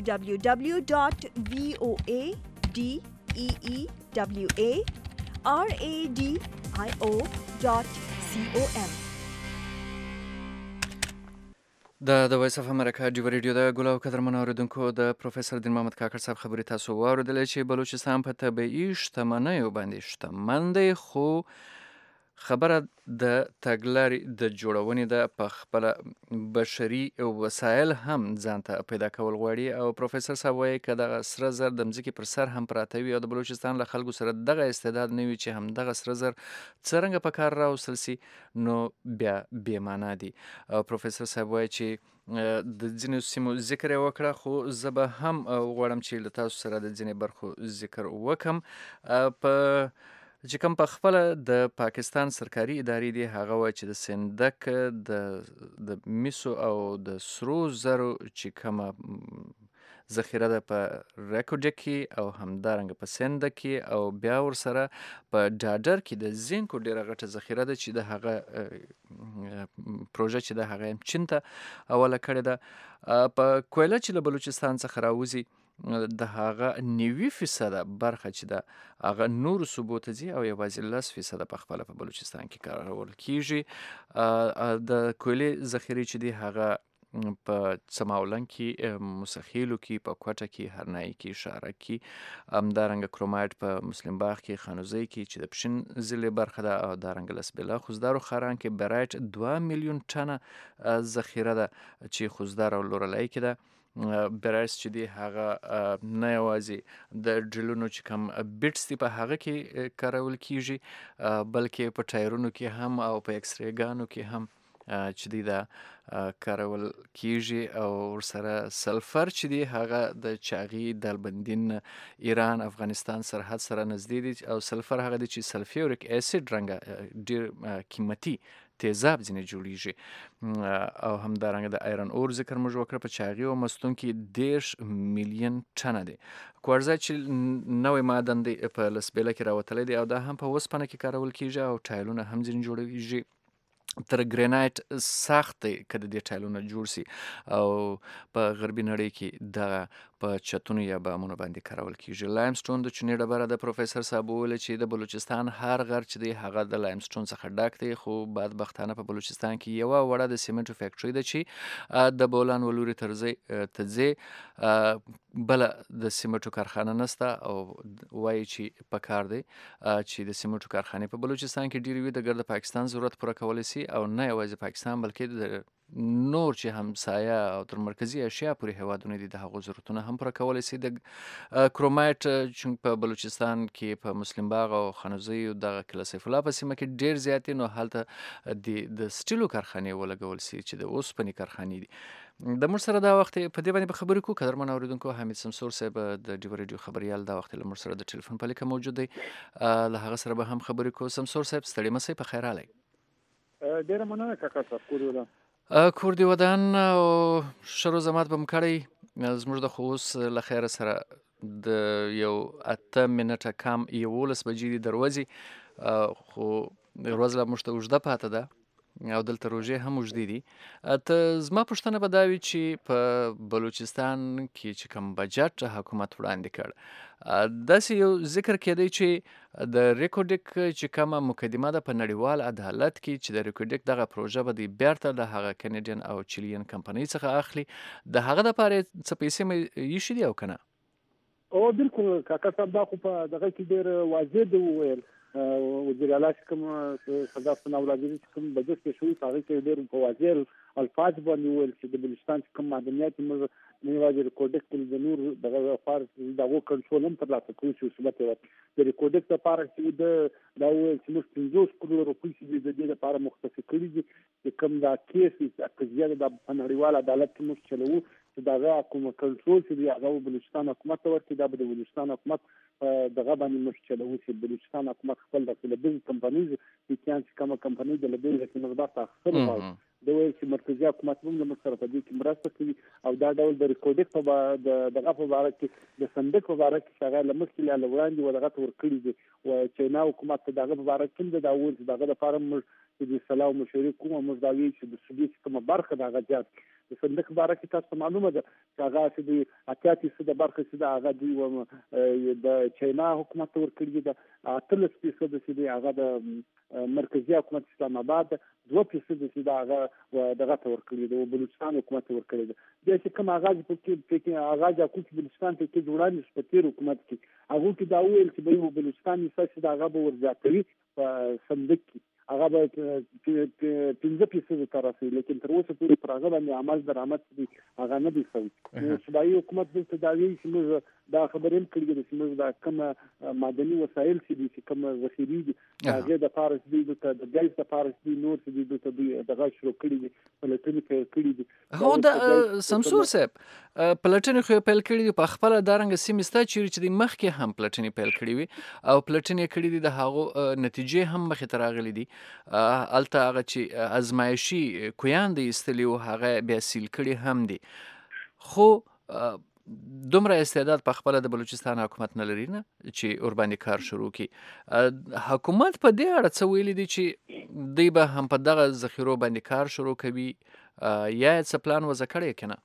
www.voadiwaradio.com د وایس اف امریکا دیو ریډیو د ګل او قدرمن اوریدونکو د پروفیسور دین محمد کاکړ صاحب خبرې تاسو واوریدلې چې بلوچستان په طبیعي شتمنیو باندې شتمن دی خو خبره د تګلارې د جوړونې د په خپل بشري وسایل هم ځان ته پیدا کول غواړي او پروفیسور صاحب وایي که دغه سره زر د مځکې پر سر هم پراته وي او د بلوچستان له خلکو سره دغه استعداد نه وي چې هم دغه سره زر څرنګه په کار راوستل سي نو بیا بې معنا دي. پروفیسور صاحب وایي چې د ځینو سیمو ذکر یې وکړه خو زه به هم غواړم چې له تاسو سره د ځینې برخو ذکر وکم. په چې کوم په خپله د پاکستان سرکاري ادارې دي هغه وایي چې د سندک د میسو او د سرو زرو چې کومه ذخیره ده په ریکوډک کې او همدارنګه په سندک کې او بیا ورسره په ډاډر کې د زینکو ډېره غټه ذخیره ده چې د هغه پروژه چې د هغه هم چین ته حواله کړې ده. په کویله چې له بلوچستان څخه راوځي د هغه 90% برخه چې ده هغه نورو صوبو ته ځي او یوازې 10% په خپله په بلوچستان کې کارول کیږي. د کویلې ذخیرې چې دي هغه په څماولنګ کې، موسخیلو کې، په کوټه کې، هرنایي کې، شارک کې، همدارنګه کرومایټ په مسلم باغ کې، خانوزۍ کې چې د پشن ضلع برخه ده او همدارنګه لسبیلا خوزدار و خاران کې برایټ 2 میلیون ټنه ذخیره ده چې خوزدار او لورلای کې ده. برایس چې دی هغه نه یوازې د ډرلونو چې کوم بیټس دي په هغه کې کارول کیږي بلکې په ټایرونو کې هم او په ایکس ریګانو کې هم چې دی دا کارول کیږي او ورسره سلفر چې دی هغه د چاغي دالبندین ایران افغانستان سرحد سره نږدې دي او سلفر هغه دی چې سلفیوریک اسید رنګه ډیر قیمتي تیزاب ځینې جوړیږي او همدارنګه د ایرن اور ذکر موږ وکړه په چاغي او مستون کې 10 میلیون ټنه دی. کوارزایت چې نوی معدن دی په لسبیله کې راوتلی دی او دا هم په وسپنه کې کارول کیږي او ټایلونه هم ځینې جوړیږي. تر ګرینایټ سخت دی که د دې ټایلونه جوړ سي او په غربي نړۍ کې د په چتونو یا بامونو باندې کارول کیږي. لایمسټون د چونې ډبره د پروفیسور صاحب وویل چې د بلوچستان هر غر چې دی هغه د لایمسټون څخه ډک دی خو بدبختانه په بلوچستان کې یوه وړه د سیمنټو فیکټري ده چې د بولان ولوري ته ځې بله د سیمنټو کارخانه نسته او وایي چې په کار دی چې د سیمنټو کارخانې په بلوچستان کې ډېرې وي د ګرد پاکستان ضرورت پوره کولی سي او نه یوازې پاکستان بلکې د نور چې همسایه او تر مرکزي اشیا پورې هیوادونه دي د هغو ضرورتونه هم پوره کولی سي. د کرومایټ چې په بلوچستان کې په مسلم باغ او خانوزۍ دغه کله سیف الله په سیمه کې ډېر زیات دي نو هلته د سټیلو کارخانې ولګول سي چې د اوسپنې کارخانې دي. د موږ سره دا وخت په دې باندې په خبرې کوو قدرمن اورېدونکو. حمید سمسور صاحب د ډیو ریډیو خبریال دا وخت له موږ سره د ټلیفون په لیکه موجود دی له هغه سره به هم خبرې کوو. سمسور صاحب ستړي مه سئ، په خیر راغلی. ډېره مننه کاکا صاحب. کور دې ودان او شر و زمات به م کړی. زموږ د خو اوس له خیره سره د یو 8 منټه کم 11 بجې دي دروځي خو ورځ لا موږ ته اوږده پاته ده او دلته روژې هم اوږدې دي. ته زما پوښتنه به دا وي چې په بلوچستان کې چې کوم بجټ حکومت وړاندې کړ داسې یو ذکر کېدی چې د ریکوډک چې کومه مقدمه ده په نړیوال عدالت کې چې د ریکوډک دغه پروژه به دی بیرته د هغه کینیډین او چیلین کمپنۍ څخه اخلي د هغه دپاره څه پیسې مې ایښي دي او که نه؟ او بالکل کاکا صاحب دا خو په دغه کې ډېر واضح دی وویل. وزیر اعلی چې کوم سردار ثناء الله وزیر چې کوم بجټ کې شوی هغه کې ډېر په واضح الفاظ باندې وویل چې د بلوچستان چې کوم معدنیات موږ نه یوازې ریکوډک د نور دغه لپاره دغه کنټرول هم ترلاسه کوو چې ثبات یې د ریکوډک لپاره چې دا وویل چې موږ 50 کروڑ روپۍ چې د دې لپاره مختص کړي دي چې کوم دا کیس د قضیه د نړیوال عدالت کې موږ چلوو چې دغه کوم کنټرول چې هغه بلوچستان حکومت ته ورکړي دا به د بلوچستان حکومت دغه باندې موږ چلوو چې بلوچستان حکومت خپل د لبیز کمپنیز چې کومه کمپنۍ د لبیز کې مقدار تاخیر وکړي د وایي چې مرکزی حکومت هم د سره په دې کې مرسته کوي او دا ډول د ریکوډک په دغه په اړه کې د صندوق په اړه کې څنګه لمخکې له وړاندې ولغت ورکړي دي او چینا حکومت دغه په اړه کې د اول دغه لپاره موږ د سلام مشورې کوم موږ دا وی چې د سوبیت کومه برخه دغه ځات د صندوق په اړه کې تاسو معلومه ده چې هغه چې د 80% برخه چې هغه دی د چینا حکومت ورکړي دي 30% چې هغه د مرکزی حکومت اسلام آباد 2% چې هغه دغه تور کړی د بلوچستان حکومت ورکړي دي چې کوم آغاز په آغاز حکومت بلوچستان ته کې جوړان سپتیر حکومت کې هغه کې دا ویل چې به بلوچستان یې چې هغه به ورځاتوي په صندوق کې هغه به 15% ته رسېږي، لیکن تر اوسه پورې پر هغه باندې عمل درآمد دي هغه نه دي شوی. صوبایي حکومت دلته دا وایي چې موږ دا خبرې هم کړې دي چې موږ دا کوم معدني وسایل چې کوم ذخیرې دي هغه د پارس دي د ګاز د پارس دي نور چې دي دغه شروع کړي دي پلټنې پیل کړي دي. هو د سمسور صاحب پلټنې خو پیل کړي دي په خپل دارنګ سیمه ستا چې د مخکې هم پلټنې پیل کړي وي او پلټنې کړي دي د هغه نتیجې هم مخې ته راغلي دي. الته هغه چې ازمایشي کویان دي ایستلي و هغه بیا سیل کړي هم دي، خو دومره استعداد په خپل د بلوچستان حکومت نه لري نه چې ورباندې کار شروع کړي. حکومت په دې اړه څه ویلي دي چې دوی به هم په دغه ذخیرو باندې کار شروع کوي یا څه پلان وضع کړی که نه؟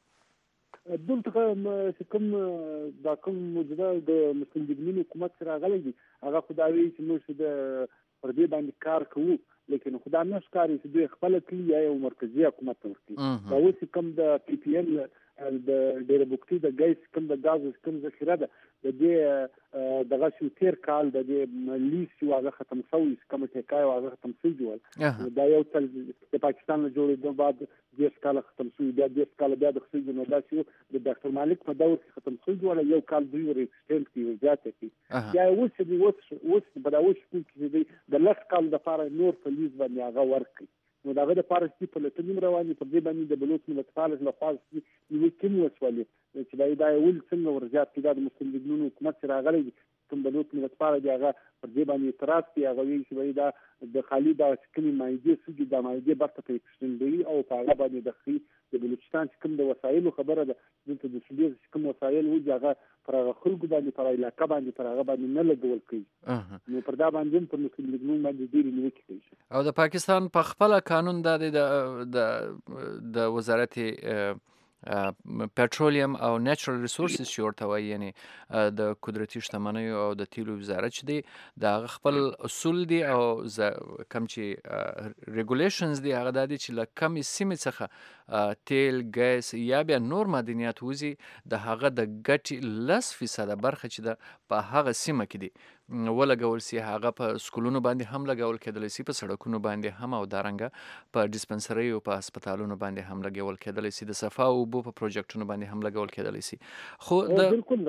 دلته چې کوم موجوده د مسلم لیګ حکومت سره راغلی دي هغه خو دا وایي چې موږ پر دې باندې کار کوو، لیکن خدا نه ښکاري چې دوی خپله کوي یا یو مرکزي حکومت ته ورکوي. دا اوس کوم د پی پی ایل د ډېره بوکتي د ګیس کوم د ګاز کوم ذخیره ده د دې دغه شو تیر کال د دې لیس چې هغه ختم شوی کوم ټیکای هغه ختم شوی دا یو تل د پاکستان له جوړېدو بعد 10 کال ختم شوی بیا 10 کال بیا د خصوصي نو دا چې د ډاکټر مالک په دور کې ختم شوی یو کال دوی ور ایکسټند کیږي زیاته کی یا اوس په دا اوس کې د لږ کال د لپاره نور په لیز باندې هغه ورکړي. نو داغه د پارستی په لټنیم رواني په دې باندې د بلوچ ملتفالس له خاص یو کوم وسولې چې دا ول څنګه ورزيات کې د مسلم لیګ حکومت سره راغلي کوم بلوچ ملتفالس هغه پر دې باندې اعتراض کوي هغه وی چې دا د خالي دا کومي مایده سږي د مایده برته په ایکسټند او په هغه باندې د بلوچستان کوم د وسایلو خبره ده دلته د سوبیز کوم وسایل وځي هغه پر خلکو باندې پر علاقه باندې پر هغه باندې نه لګول کوي نو پر دا باندې په مسلم لیګ باندې ډیر نیوکه کوي. او د پاکستان په خپل قانون د وزارت پټرولیم او نیچرل ریسورسز چې ورته وایي یعنی د قدرتي شتمنیو او د تیلو وزارت چې دی د خپل اصول دي او کم چې ریګولیشنز دي هغه د دي چې له کمې سیمې څخه تیل ګیس یا بیا نور معدنیات وځي د هغه د ګټې 10% برخه چې ده په هغه سیمه کې دي ولګول سي هغه په سکولونو باندې هم لګول کېدلی سي په سړکونو باندې هم او دارنګه په ډسپنسري او په هسپتالونو باندې هم لګول کېدلی سي د صفا او اوبو په پروجیکټونو باندې هم لګول کېدلی سي. خو بالکل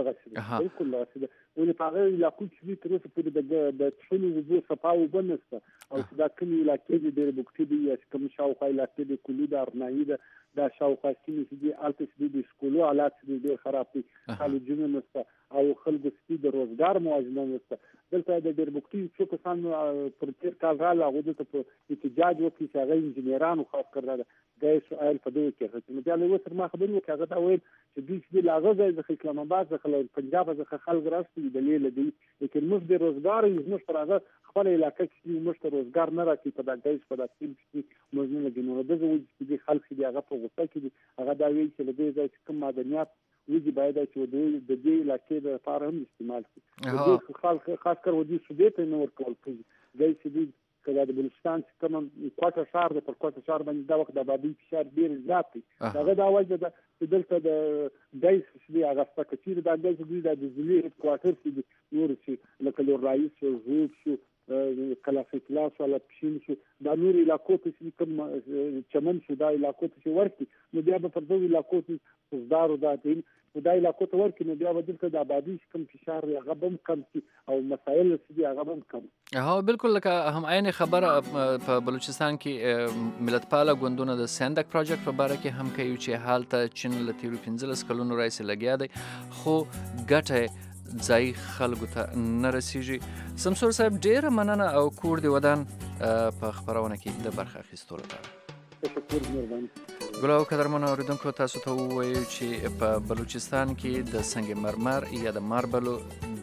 دغه ولې په هغه علاقو کې تر اوسه پورې د ټولو وګړو صفا او اوبه نشته او دا کوم علاقې دي ډېر بوکتي دي یا کوم شاوخوا علاقې دي کلي د ارنایي دا شاوخوا سیمې چې دي هلته چې د سکولو حالات ډېر خراب دي کالجونه نشته او خلکو سپي د روزګار موازنه نشته. دلته د ډېر بوکتي څو کسان پر تېر کال راغله هغوی دلته په احتجاج وکړي چې هغه انجینرانو خاص کړه ګیس آیل په دغه کې نو بیا له اوس ما خبرې وکړې هغه دا ویل چې دوی چې له هغه ځای څخه اسلام آباد څخه پنجاب څخه خلک راستي دلیل دی لیکن موږ د روزګار موږ پر هغه خپل علاقې کې موږ ته روزګار نه راکړي په دا ګیس په داسې کې موږ نه لګي نو دغه وجه چې خلک دي هغه په غوسه کې دي هغه دا ویل چې له دې ځای کوم معدنیات ویجی باید چې د دې علاقې د لپاره هم استعمال شي خلک خاص کر ودی سوبیت نه ورکول کوي ګیس دې کله د بلوچستان کوم کوټه شهر د پر کوټه شهر باندې دا وخت د آبادی فشار ډیر زیات دی هغه دا وجه ده چې دلته د ګیس چې هغه فکر دا ګیس دوی د ځلې کوارټر چې نور چې لکه لور رئیس زوب شو کله فکلاس ولا پښین شو دا نور علاقو ته کوم چمن شو دا علاقو ته ورکی نو بیا په دغه علاقو ته زدارو دا دین دا علاقو ته ورکی نو بیا بدل کړه د آبادی کوم فشار هغه بم کم او مسائل چې هغه بم کم. ها بالکل لکه هم عین خبره په بلوچستان کې ملتپاله ګوندونه د سندک پروجیکټ په باره کې هم کوي چې حالت چین له تیرو 15 کلونو راځي لګیا دی خو ګټه ځای خلکو ته نه رسیږي. سمسور صاحب ډیره مننه او کور دی ودان په خبرونه کې د برخه اخیستلو لپاره. تشکر مهرباني. ګلو قدرمنو اوریدونکو تاسو ته ووایو چې په بلوچستان کې د سنگ مرمر یا د ماربلو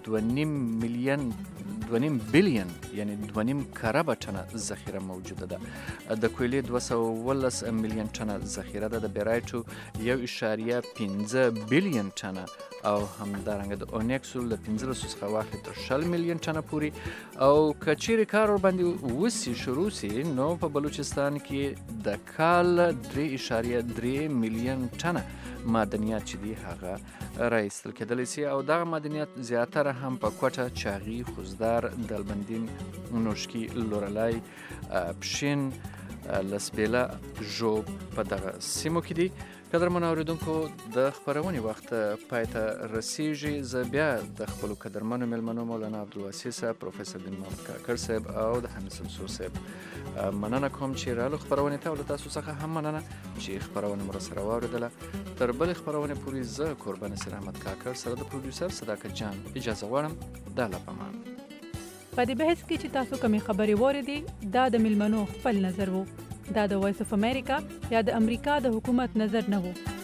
2.5 بلین یعنی 2.5 کربه ټنه ذخیره موجوده ده. د کویلې 212 میلیون ټنه ذخیره ده. د بیرایټو 1.15 بلین ټنه او همدارنګه د اونیکسول د 15 څخه واخلي تر 20 میلیون ټنه پورې او که چیرې کار ورباندې وسي شروع سي نو په بلوچستان کې د کال 3.3 میلیون ټنه معدنیات چې دي هغه راایستل کېدلی سي او دغه معدنیات زیاتره هم په کوټه، چاغي، خوزدار، دلبندین، نوشکي، لورلای، پشین، لسبیله، ژوب په دغه سیمو کې دي. قدرمن اوریدونکو د خپرونې وخت پای ته رسیږي. زه بیا د خپلو قدرمنو مېلمنو مولانا عبدالواسع صاحب، پروفیسر دین محمد کاکړ صاحب او د حمید سمسور صاحب مننه کوم چې رالو خپرونې ته او له تاسو څخه هم مننه چې خپرونه مو راسره واورېدله. تر بلې خپرونې پورې زه قربان نصیر احمد کاکړ سره د پروډیوسر صداقت جان اجازه غواړم. د الله پامان. په دې بحث کې چې تاسو کومې خبرې واورېدې دا د مېلمنو خپل نظر و. دا د وایس اف امریکا یا د امریکا د حکومت نظر نه و.